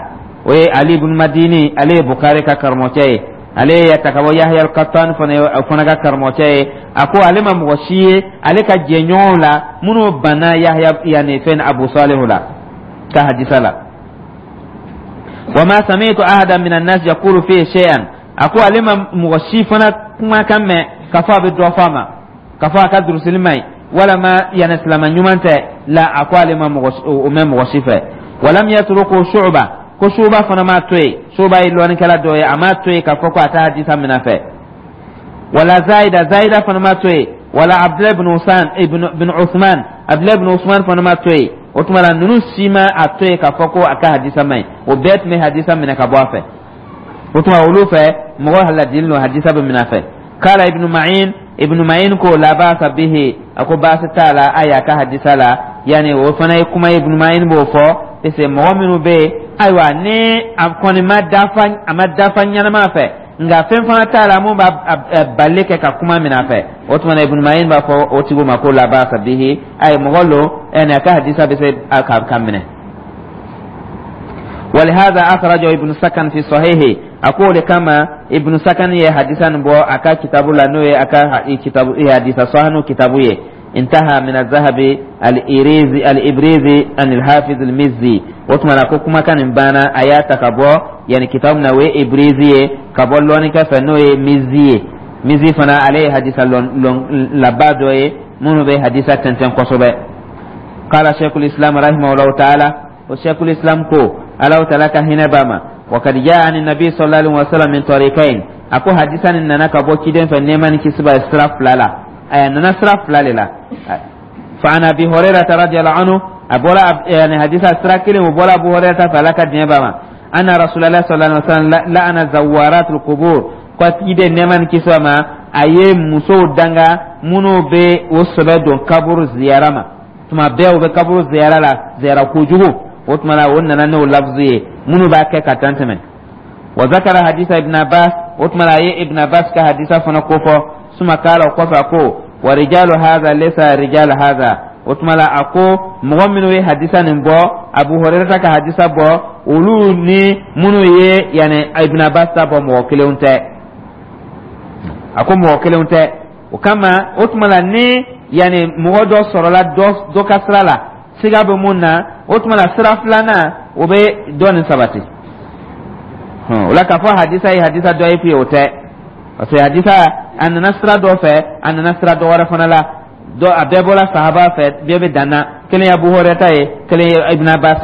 we Ali ibn Madini ale Bukhari ka karmoche ale yatakabo Yahya al-Qattan fana ka karmoche ako ale ma mugoshiye ale ka jenyola muno bana Yahya yani fen Abu Salih la ka hadisala wama sami'tu ahadan minan nas yaqulu fi shay'an ako ale ma mugoshi fana kuma kamme kafa be do fama kafa ka durusilmai wala ma yana islama nyumante la ako ale ma mugoshi fa walam yatruku shu'ba ko shuba fana ma toy shuba ilwani kala doye ama toy ka foko ata hadisa minafe wala zaida fana ma toy wala Abdullah ibn Uthman Abdullah ibn Uthman fana ma toy otmala nunu sima atoy ka foko aka hadisa mai o bet me hadisa minaka bafe otma ulufe mo hala dilno hadisa be minafe kala ibn Ma'in ko la basa bihi ako basa tala aya ka hadisa la yani o fana kuma ibn Ma'in bo fo ese mu'minu be aywa ne akoni madafa nyana mafe nga fen fana tala mo ba baleke ka kuma minafe otuma ibn Ma'in ba fo otigo makola ba sabihi ay mogolo ene ka hadisa be se kamine ولهذا أخرج ابن سكن في صحيحه أقول كما ابن سكن يحدثا بو أكا كتاب لنوي أكا كتاب يحدث صحنو كتابه انتهى من الذهب الإبريزي عن الحافظ المزي وطمنا كما كان بانا آيات كبو يعني كتابنا وي إبريزي كبو لوني كفنوي مزي فنا عليه حديث لبادوي منو بي حديثة تنتين قصبه قال شيخ الإسلام رحمه الله تعالى وشيخ الإسلام كو ألو تلك هنا باما وقد جاء عن النبي صلى الله عليه وسلم من طريقين أكو حديثا إننا كبو كيدين فنيمان كسبا إسراف لالا أي أننا إسراف لالا فعن أبي هريرة رضي الله عنه أبولا يعني حديث أسراكيل وبولا أبو هريرة فلك دنيباما أن رسول الله صلى الله عليه وسلم لأن زوارات القبور قد كيدين نيمان كسبا أي مسو دنگا منو بي وصبه دون كبور زيارما ثم بيو بكبور زيارة زيارة كوجوه وتملا وننا نو لفظي منو باكه كتانتمن وذكر حديث ابن عباس وتملا ابن عباس كحديث فنكوفو ثم قال وقفكو ورجال هذا ليس رجال هذا وتملا اكو مؤمن وي حديثا نبو ابو هريره كحديثا بو ولوني منو يعني ابن عباس تبو موكلونته اكو موكلونته وكما وتملا ني يعني مودو سورلا دو كسرلا siga be munna otmala siraf lana obe don sabati wala ka fa hadisa do ay fi ote o se hadisa an nasra do fe an nasra do wara fanala do abebola sahaba fe bebe dana kele Abu Hurairah kele Ibn Abbas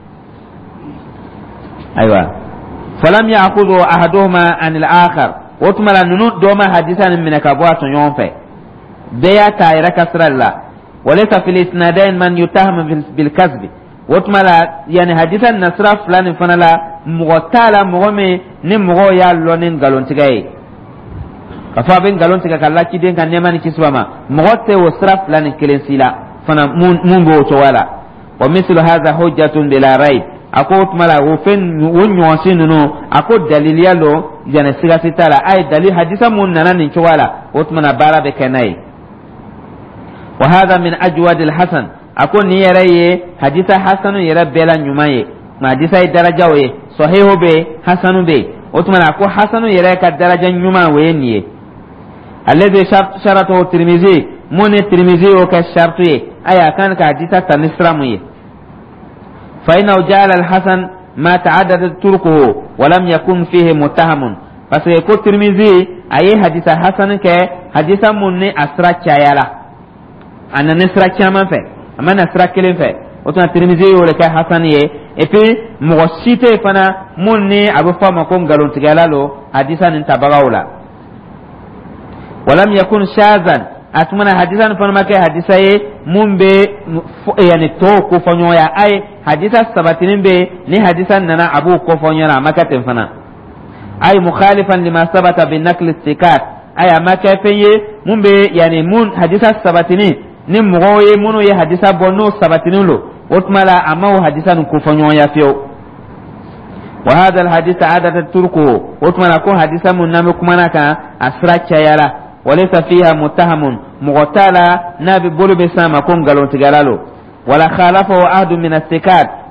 aywa falam ya'khudhu ahaduhuma an al-akhar otmala nunu do ma hadisan min ka bo aton yon fe be ya tayra kasralla وليس في الاسنادين من يتهم بالكذب وتملا يعني حديث النصر فلان فنلا مغتالا مغمي نمغو يا لونين غالون تيغاي كفا بين غالون تيغا كلا كيدين كان نيماني كيسوما مغتي وسرف فلان كلينسيلا فنا مون بو تولا ومثل هذا حجة بلا ريب أقول ملا وفين ونيوسينو أقول دليل يالو يعني سيغاسيتالا أي دليل حديث من نانين تولا وتمنا بارا بكناي وهذا من أجود الحسن أكون يرى حديث حسن يرى بلا نيماي ما حديث درجة وي صحيح به حسن به وتمنى أكون حسن يرى كدرجة نيما وينيه الذي شرطه الترمذي من الترمذي وكشرطه أي كان كحديث تنسرمي فإنه جعل الحسن ما تعددت طرقه ولم يكن فيه متهم فسيكون الترمذي أي حديث حسن كحديث من أسرع شايلا أنا نسرع كمان في أما نسرع كلام في وتنا ترمزي ولا كحسن يه إفي مغشيته فنا مني أبو فما كون قالون تجالو حديثا انتبغاولا ولم يكن شاذا أتمنى حديثا فما كحديثا من بي يعني تو كوفنيا أي حديثا سبتين بي ني حديثا ننا أبو كوفنيا ما كتم فنا أي مخالفا لما ثبت بالنقل الثقات أي ما كفيه من بي يعني من حديثا سبتين ni mwoye munu ye hadisa bonno sabatinulo otmala amaw hadisa nukufanyo ya fio wa hadha alhadith adat turku otmala ko hadisa muname kumanaka asracha yala walaysa fiha muttahamun mughtala nabi bulu besama kon galon tigalalo wala khalafa wa ahdu min as-sikat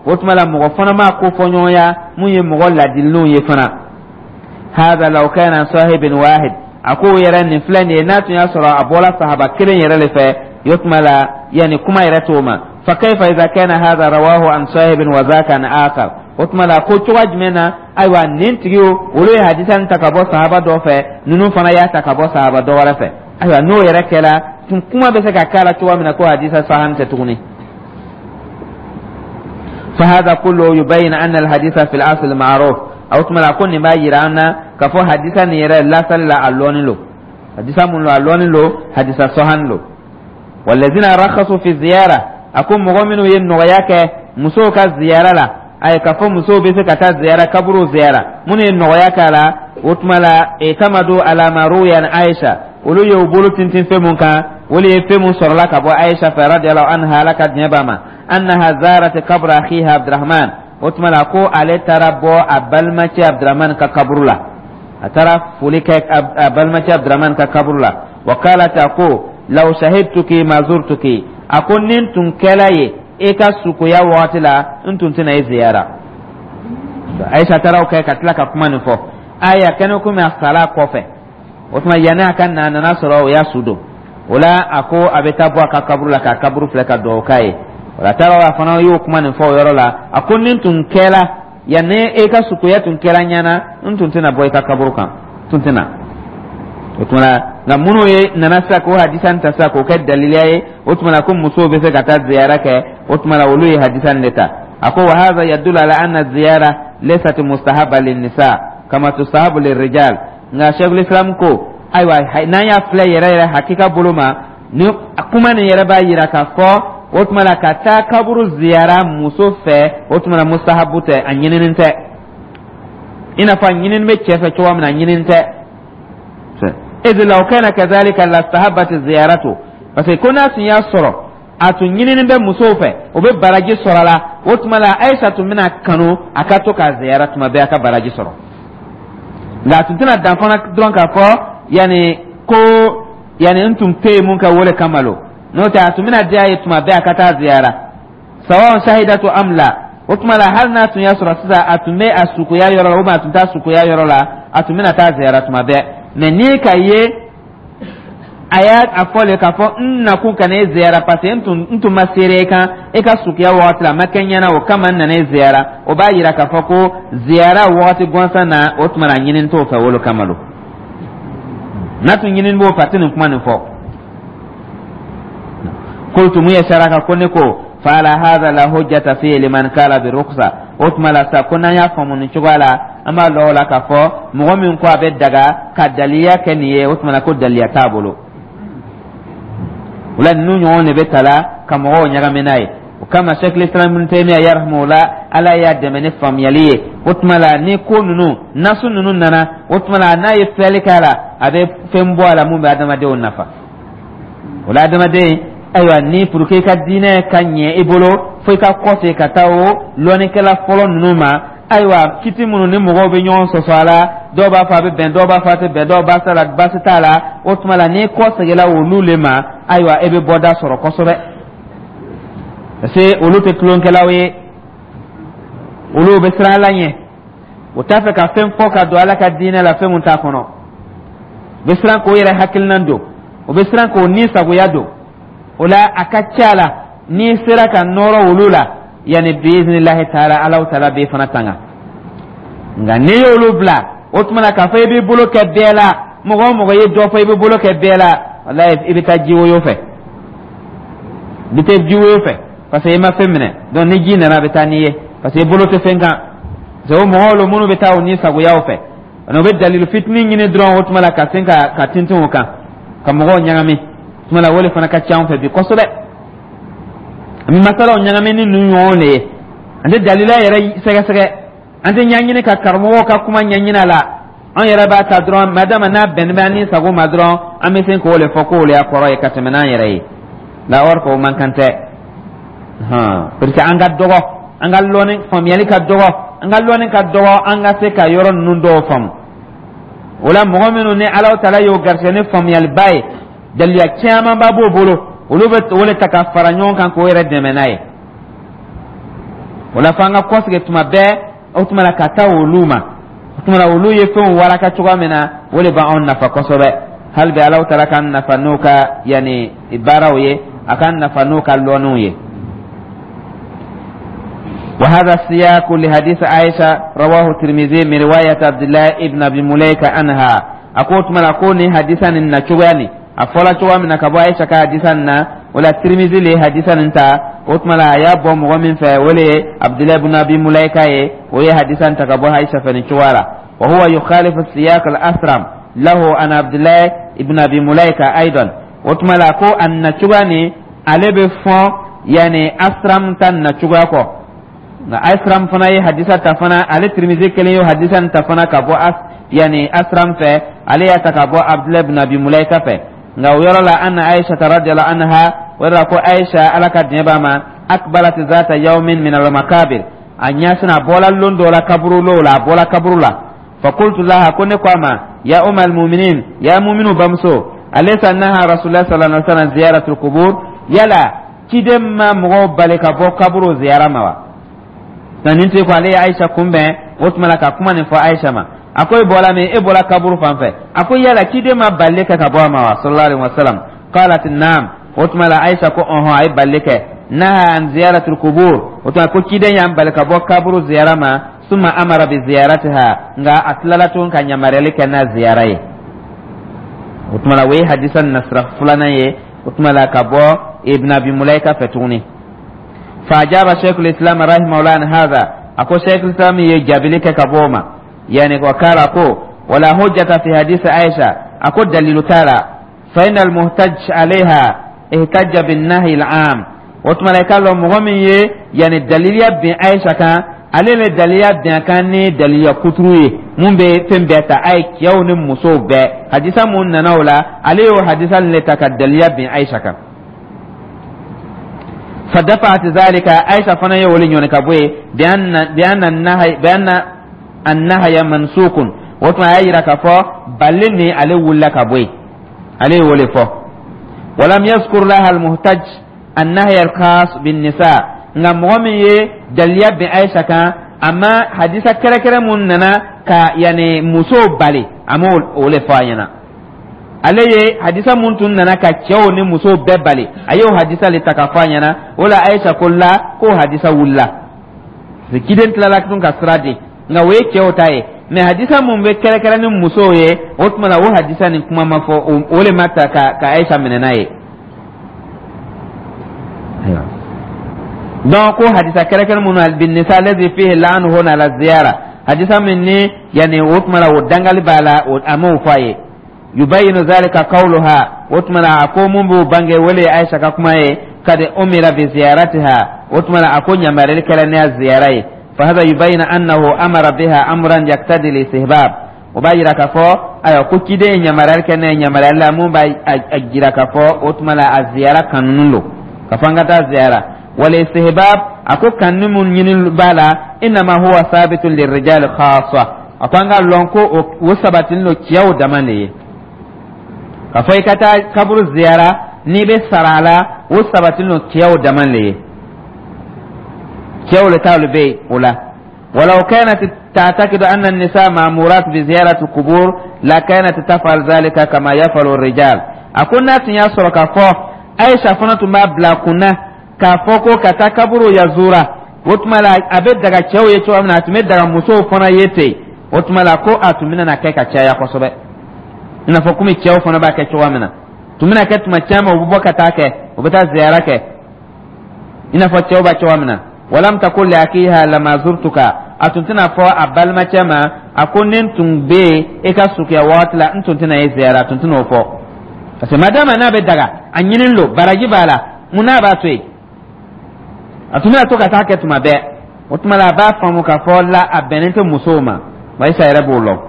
wotmala mo fona ma ko fonyo ya mun ye mo la dilnu ye fana hada law kana sahibin wahid ako yaran ni fulani natu ya sura abola sahaba kirin yara lefe yotmala yani kuma yara toma fa kayfa idha kana hadha rawahu an sahibin wa zaka an akhar wotmala ko tuwaj mena aywa nintiyo wolo hadisan takabo sahaba do fe nunu fana ya takabo sahaba do wala fe aywa no yara kala tun kuma be saka kala tuwa mina ko hadisa sahan ta tuguni fa hada kullu yubayyin anna al haditha fil asl ma'ruf aw tmala kunni ma yirana ka fo hadisa ni yara la salla alloni lo hadisa mun lo alloni lo hadisa sahan lo wallazina rakhasu fi ziyara akum mu'minu yenno yake muso ka ziyara la ay ka fo muso be se kata ziyara kaburu ziyara mun yenno yake la utmala itamadu ala maruyan aisha ulu yo bulu tintin fe mun ka wali fe mun sorla ka bo aisha fa radiyallahu anha laka nyabama annaha zarat qabra akhiha abdurrahman utmala ko ale tarabo abalmachi abdurrahman ka kaburula atara fulika abalmachi abdurrahman ka kaburula wakalat ako law shahidtuki ma zurtuki akon nin tun kelaye e ka suku ya watila ntun tina ziyara aisha tara ko ka tlaka kuma ni fo aya kanu kuma sala kofe utma yana kan na nasoro ya sudo wala ako abeta bo ka kaburula ka kaburu fleka do kai wala tara wa fana yo kuma ni fo yorola akon nin tun kela yanne e ka suku ya tun kela nyana ntun tina boy ka kaburu kan tun tina utmana na muno ye nanasa ko hadisan tasa ko ka daliliye utmana kum muso be se kata ziyara ke utmana wulu ye hadisan leta ako wa hadha yadullu ala anna ziyara laysat mustahaba lin nisa kama tustahabu lirrijal nga shaykhul islam ko aywa naya fle yere hakika buluma ni kuma ne yere ba yira ka fo utmana kata kaburu ziyara muso fe utmana mustahabu te anyinin te ina fa nyinin me chefe chwa mna nyinin te إذ لو كان كذلك لاستحبت زيارته بس يكون سيا سرو أتنينين بمسوفة وببراجي سرلا وتملا عائشة منا كانوا أكاتو كزيارة ما بيأك براجي سرو لا تنتنا دانفونا درون كفو يعني كو يعني أنتم تي منك ولا كمالو نوتا أتمنى جاية ما بيأك زيارة سواء شهدت أم لا وتملا هل ناس يسرى سيدا أتمي أسوكيا يرولا وما أتمتا سوكيا يرولا أتمنى تا زيارة ما بيأك meni ka ye ayat afole ka fo na ku kana ziyara pase ntu masire ka e ka sukiya wati la makanya na o kama na ne ziyara o ba yira ka fo ko ziyara wati gonsa na otmana nyinin to fa wolo kamalo na tu nyinin bo fatin kuma ne fo qultu mu yasharaka konne ko fala hadha la hujjata fi liman kala bi rukhsa otmala sa kunna ya famun chugala ama lola ka fo mo min ko abe daga ka daliya keniye utmana ko daliya tabolo wala nu nyone betala kama o nyaga menai kama Sheikh Islam Ibn Taymiyyah yarhamula ala ya de mene famiyaliye utmala ni ko nunu nasu nunu nana utmala na yefelikala abe fembo ala mu adama de onafa wala adama de aywa ni pour que ka dine kanye ibolo foi ka kote ka tawo loni kala folo numa aywa kiti munu ni mogo be nyon so sala do ba fa be ben do ba fa te be do ba sala ba sala otmala ni ko segela wolulema aywa ebe boda soro kosobe se olute klon kelawe olu be sala nye utafe ka fem foka do ala ka dine la fem unta kono be sran ko yere hakil nando o be sran ko ni sago yado ola akachala ni siraka noro wolula yani biiznillah ta'ala ala ta'ala be fana tanga nga ne yolu bla otmana ka fay be bolo ke bela mogo ye do fay be bolo ke bela wallahi ibita jiwo yo fe bite jiwo yo fe parce que ma femine don ni jina na betaniye parce que bolo te fenga zo mogo lo munu beta oni sago ya fe no be dalil fitni ni dron otmana ka senka ka tintin ka mogo nyangami otmana wole fana ka cham fe bi kosobe mi masala nyangame ni nyone ande dalila yere sega sega ande nyanyine ka karmo ka kuma nyanyina la an yere ba ta dron madama na benbani sago madron amesen ko le foko le akoro e katemena yere la or ko man kante parce que anga dogo anga loni famiyali ka dogo anga loni ka dogo anga se ka yoro nundo fam wala mu'minu ne ala taala yo garsene famiyal bay dalila chama babo bolo ولو بت ولا تكفر نيون كان كوير دمناي wala fanga kosge tuma be o tuma la kata uluma tuma la ulu ye fen wala ka chuga mena wole ba on nafa kosobe hal bi alaw tarakan nafanuka yani ibarawiye akan nafanuka lonuye. وهذا السياق لحديث عائشة رواه الترمذي من رواية عبد الله ابن أبي مليكة عنها أقول من أقول حديثا النشواني أفضل شوى من كبو عائشة كحديثا ولا الترمذي لي حديثا انت أتمنى يا بو مغمن فولي عبد الله ابن أبي مليكة وهي حديثا انت كبو عائشة فنشوالا وهو يخالف السياق الأسرم له أنا عبد الله ابن أبي مليكة أيضا أتمنى أقول النشواني عليه بفون يعني أسرم تنشواكو na asram fana yi hadisa tafana ale tirmizi kelen yo hadisan tafana ka bo yani asram fe ale ya ta ka bo abdullah ibn abi mulaika fe nga yoro la anna aisha radhiyallahu anha wara ko aisha alaka dinba ma akbarat zata yawmin min al makabir anya suna bola londo la kaburu lo la bola kaburu la fa qultu laha kunni qama ya ummul mu'minin ya mu'minu bamso alaysa annaha rasulullah sallallahu alaihi wasallam ziyaratul qubur yala kidemma mo baleka bo kaburu ziyara mawa tanin te ko ale aisha kumbe otmala ka kuma ne fa aisha ma akoy bola me e bola kaburu fanfe akoy yala kide ma baleka ka bo ma sallallahu alaihi wasallam qalat na'am otmala aisha ko ay baleka naha an ziyaratul qubur otma ko kide yam baleka bo kaburu ziyara ma summa amara bi ziyaratiha nga atlalatun kan yamarele kana ziyaraye otmala we hadisan nasra fulana ye otmala ka bo ibn abi mulaika fatuni فاجاب شيخ الاسلام رحمه الله عن هذا اكو شيخ الاسلام يجابلك كبوما يعني وقال اكو ولا حجة في حديث عائشة اكو دليل ترى فإن المحتج عليها احتج بالنهي العام وتملك له مغمي يعني الدليل بين عائشة كان عليه الدليل بين كان دليل كتروي من بين بيتا اي يوم مصوب حديثا من نولا عليه حديثا لتك الدليل بين عائشة كان فدفعت ذلك عائشة فنا يولين يونكابوي بأن النهي منسوق وتما يرك فو بلني عليه ولا كابوي عليه ولا فو ولم يذكر لها المحتج النهي الخاص بالنساء نمومي دليا بعائشة كان أما حديثة كلا كلا مننا يعني مسو بالي أمول ولا فاينا aleye hadisa muntun nana ka cew ni muso bebali ayo hadisa litakafanya na wala aisha kulla ko hadisa wulla zikiden tlala tun ka sradi nga we cew taye me hadisa mun be kere kere ni muso ye otmala wo hadisa ni kuma mafo ole mata ka aisha menenaye ayo donc ko hadisa kere kere mun al bin nisa alladhi fihi la'anu huna la ziyara hadisa minni yani otmala wo dangali bala o amu faye يبين ذلك قولها وتمنع أقوم بانجي ولي عائشة كما قد أمر بزيارتها وتمنع أقوم يمرلك لنا الزيارة فهذا يبين أنه أمر بها أمرا يقتدي الاستهباب وباجر كفو أي كده يمرلك لنا يمرل لا مو باجر كفو وتمنع الزيارة كننلو كفانغتا الزيارة والاستهباب أقول كنن من بالا إنما هو ثابت للرجال خاصة أقول لونكو وثبت له كيو دماني kafai kata kabur ziyara ni be sarala wo sabatino kiyaw damanle kiyaw le talbe wala walau kanat ta'taqidu anna an-nisa ma'murat bi ziyarati al-qubur la kanat taf'al dhalika kama yaf'alu ar-rijal akunna tinya suraka fo aisha fanatu ma bla kunna ka foko kata kaburu yazura wotmala abed daga kiyaw yeto amna atume daga muso fona yete wotmala ko atumina na kai ka chaya ko sobe ina fa kuma kiyaw fana ba ka kiyaw mana tumina ka tuma chama ububaka take ubata ziyara ke ina fa kiyaw ba kiyaw mana walam takul li akiha lama zurtuka atuntina fa abal ma chama akunin tumbe e ka sukiya watla ntuntina ye ziyara tuntino fo parce madama na be daga anyinin lo baraji bala muna ba toy atumina to ka take tuma be otuma la ba fa mu ka fo la abenente musoma wa isa yarabu lo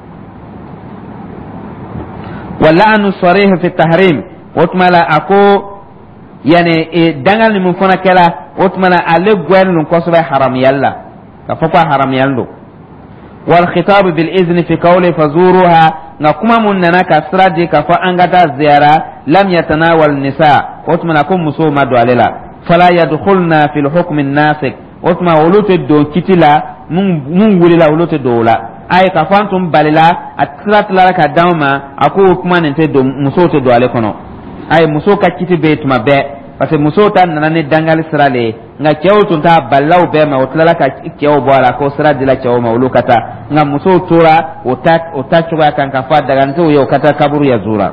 واللعن الصريح في التحريم وتملا اكو يعني دانغال من فنا كلا وتملا على غوال نكوسبا حرام يلا كفوا حرام يلو والخطاب بالاذن في قوله فزوروها نكما مننا كسرادي كفا انغتا زياره لم يتناول النساء وتملا كم مسوما دوالا فلا يدخلنا في الحكم الناسك otma wolote do kitila mun wulila wolote do la ay ka fantum balila atrat la ka dawma ako kuma nte do muso te do ale kono ay muso ka kiti be tuma be parce que muso ta nana ne dangal sirale nga kew tun ta ballaw be ma otla ka kew boala ko sira dila kew ma wulukata nga muso tora ota chuba kan ka fa daga nto yo kata kaburu ya zura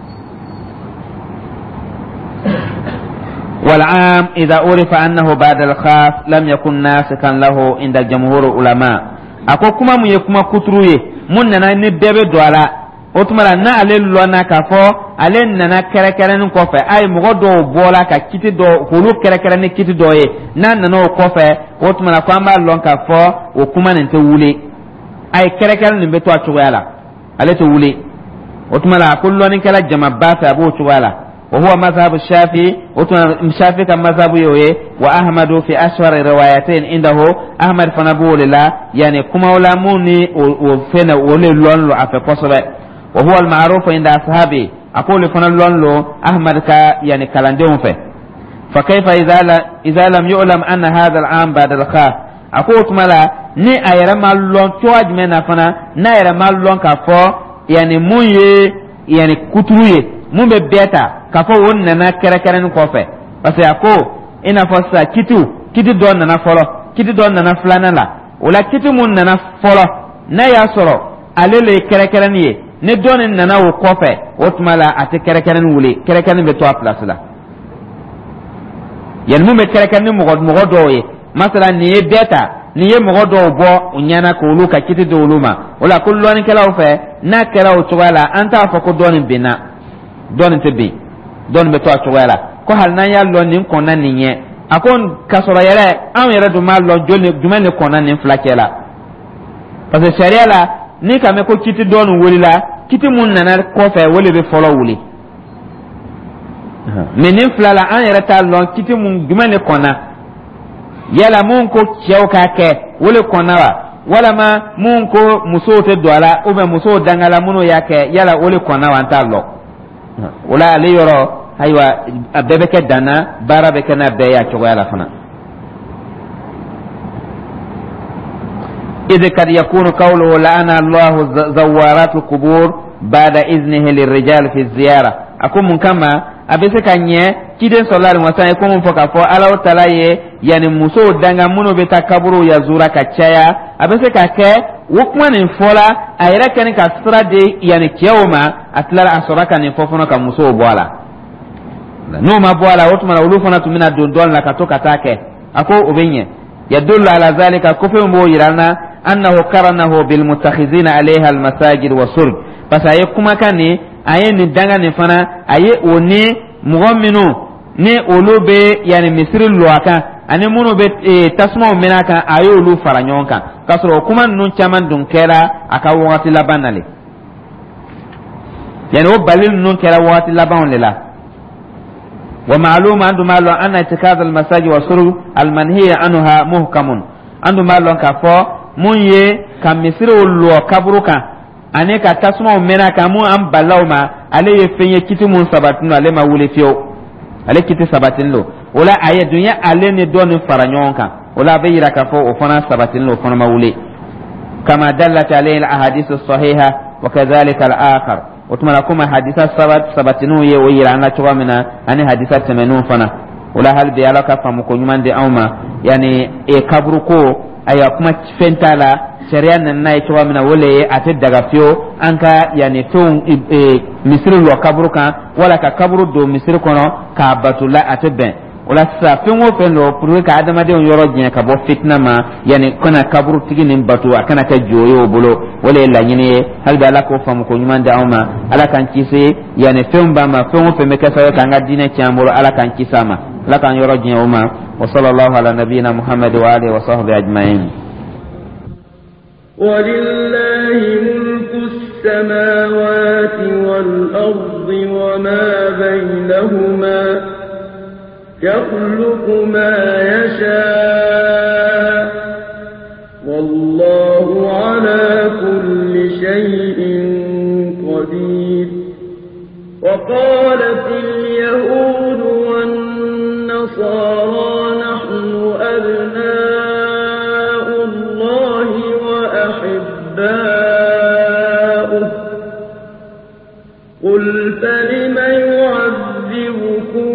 والعام إذا عرف أنه بعد الخاص لم يكن ناسكا له عند جمهور العلماء أكو كما ميكما كتروي من ننا نبebe دولا otumara na ale lona ka fo ale nana kere kere ni kofe ay mugo do bola ka kiti do hulu kere kere ni kiti do ye na nana o kofe otumara ko amba lon ka fo o kuma nte wuli ay kere kere ni beto achugala ale to wuli otumara kullu ni kala jama basa abu chugala وهو مذهب الشافعي الشافعي كان مذهب يوي وأحمد في أشهر روايتين عنده أحمد فنبول الله يعني كما ولاموني وفين ولي لون لو أفي قصبه وهو المعروف عند أصحابي أقول فن لون لو أحمد كا يعني كلانديهم فيه فكيف إذا لم يعلم أن هذا العام بعد الخاص أقول ملا ني أيرما لون تواج من فنا نا أيرما لون كفو يعني موي يعني كتروي mun be beta ka fo won nana kere kere ni kofe parce que ako ina fo sa kiti don nana folo kiti don nana flana la wala kiti mun nana folo na ya soro alele kere kere ni ne don nana wo kofe otmala ate kere kere ni wuli kere kere ni be to a place la yan mun be kere kere ni mo do ye masala ni beta ni ye mo do bo unyana ko lu ka kiti do luma wala kullu an kala o fe na kala o tawala anta fa ko don bina don te bi don be to atwala ko hal nan ya lo nin konna ninye akon kasoro yere an yere do mal lo jone dumene konna nin flakela parce que sharia la ni kame ko kiti don wolila kiti mun nana ko fe wole be folo wuli mais nin flala an yere ta lo kiti mun dumene konna yala mun ko kiyaw ka ke wole konna wala ma mun ko muso te doala o be muso dangala muno yake yala wole konna wa ta lo wala ali yoro haywa abebe ke dana bara be kana be ya chogo ala fana idh kad yakunu qawluhu la'ana Allah zawarat al-qubur ba'da iznihi lirrijal fi ziyara akum mun kama abese kanye kiden sallallahu alaihi wasallam ko mun foka fo ala taala ye yani muso danga muno be takaburu ya zura ka chaya abese ka ke wukman in fola ayra kan ka sura de yani kiyoma atlara asraka ni fofono ka muso boala no ma boala wotuma ulufana tumina dondol na katoka take ako ubenye yadullu ala zalika kufu mo yirana annahu qaranahu bil mutakhizina alaiha al masajid wa surg pasaye kuma kani aye ni danga ni fana aye oni mu'minu ni olube yani misri luaka ani munu be tasma menaka aye olu faranyonka kasro kuma nun chaman dun kera aka wati labanale yani o balil nun kera wati laban lela wa ma'lum andu malo anna itikad al masajid wa surg al manhiya anha muhkamun andu malo ka fo munye kam misri olu kabruka ane ka tasma mena ka mu am balawma ale ye fenye kiti mun sabatino ale ma wule fiyo ale kiti sabatino wala aye dunya ale ne doni faranyonka wala bayira ka fo o fana sabatino fana ma wule kama dallat alayhi al ahadith as sahiha wa kadhalika al akhar utmala kuma haditha sabatino ye o yira na chowa mina ane haditha temenu fana wala hal bi alaka famu ko nyumande awma yani e kabru ko aya kuma fentala sharia nan na yake wa mina wole ate daga fiyo anka yani tun misri lo kaburu kan wala ka kaburu do misri kono ka batula ate ben wala sa fin wo fen lo pour ka adama de yoro jin ka bo fitna ma yani kana kaburu tigi nin batu akana ka joyo bolo wala la nyine hal da la ko fam ko nyuma da awma ala kan kise yani fen ba ma fen wo fe me ka sa ka ngadine chamuro ala kan kisama la kan yoro jin awma wa sallallahu ala nabiyina muhammad wa alihi wa sahbihi ajma'in ولله ملك السماوات والأرض وما بينهما يخلق ما يشاء والله على كل شيء قدير وقالت اليهود والنصارى نحن أبناء قل فلم يعذبكم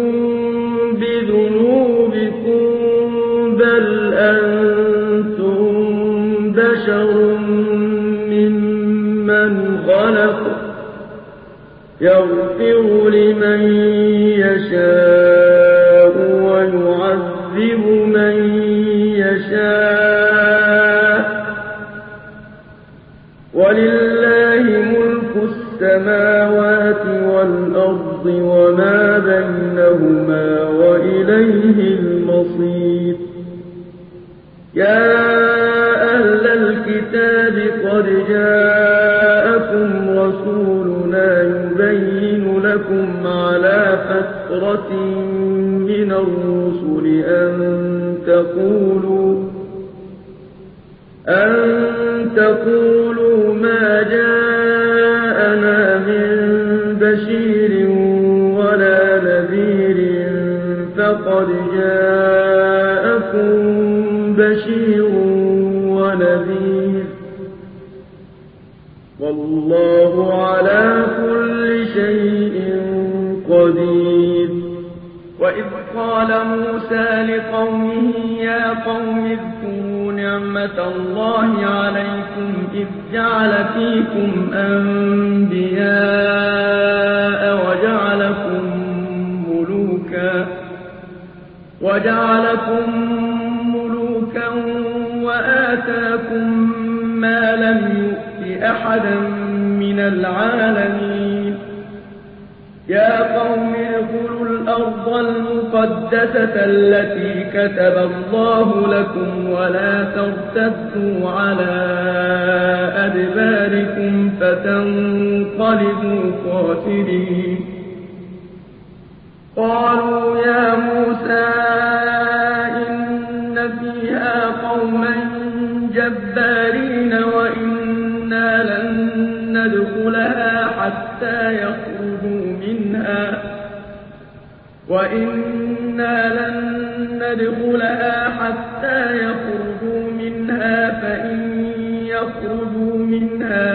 بذنوبكم بل أنتم بشر ممن خلق يغفر لمن يشاء ويعذب من يشاء ولله ملك السماوات والأرض وما بينهما وإليه المصير يا أهل الكتاب قد جاءكم رسولنا يبين لكم على فترة من الرسل أن تقولوا ما جاءنا من بشير ولا نذير فقد جاءكم بشير ونذير والله على كل شيء قدير وإذ قال موسى لقومه يا قوم اذكروا نعمة الله عليكم إذ جعل فيكم أنبياء وجعلكم ملوكا وآتاكم ما لم يؤت أحدا من العالمين يا قوم ادخلوا الأرض المقدسة التي كتب الله لكم ولا ترتدوا على أدباركم فتنقلبوا خاسرين قالوا يا موسى إن فيها قوما جبارين وإنا لن ندخلها حتى يخرجوا منها فإن يخرجوا منها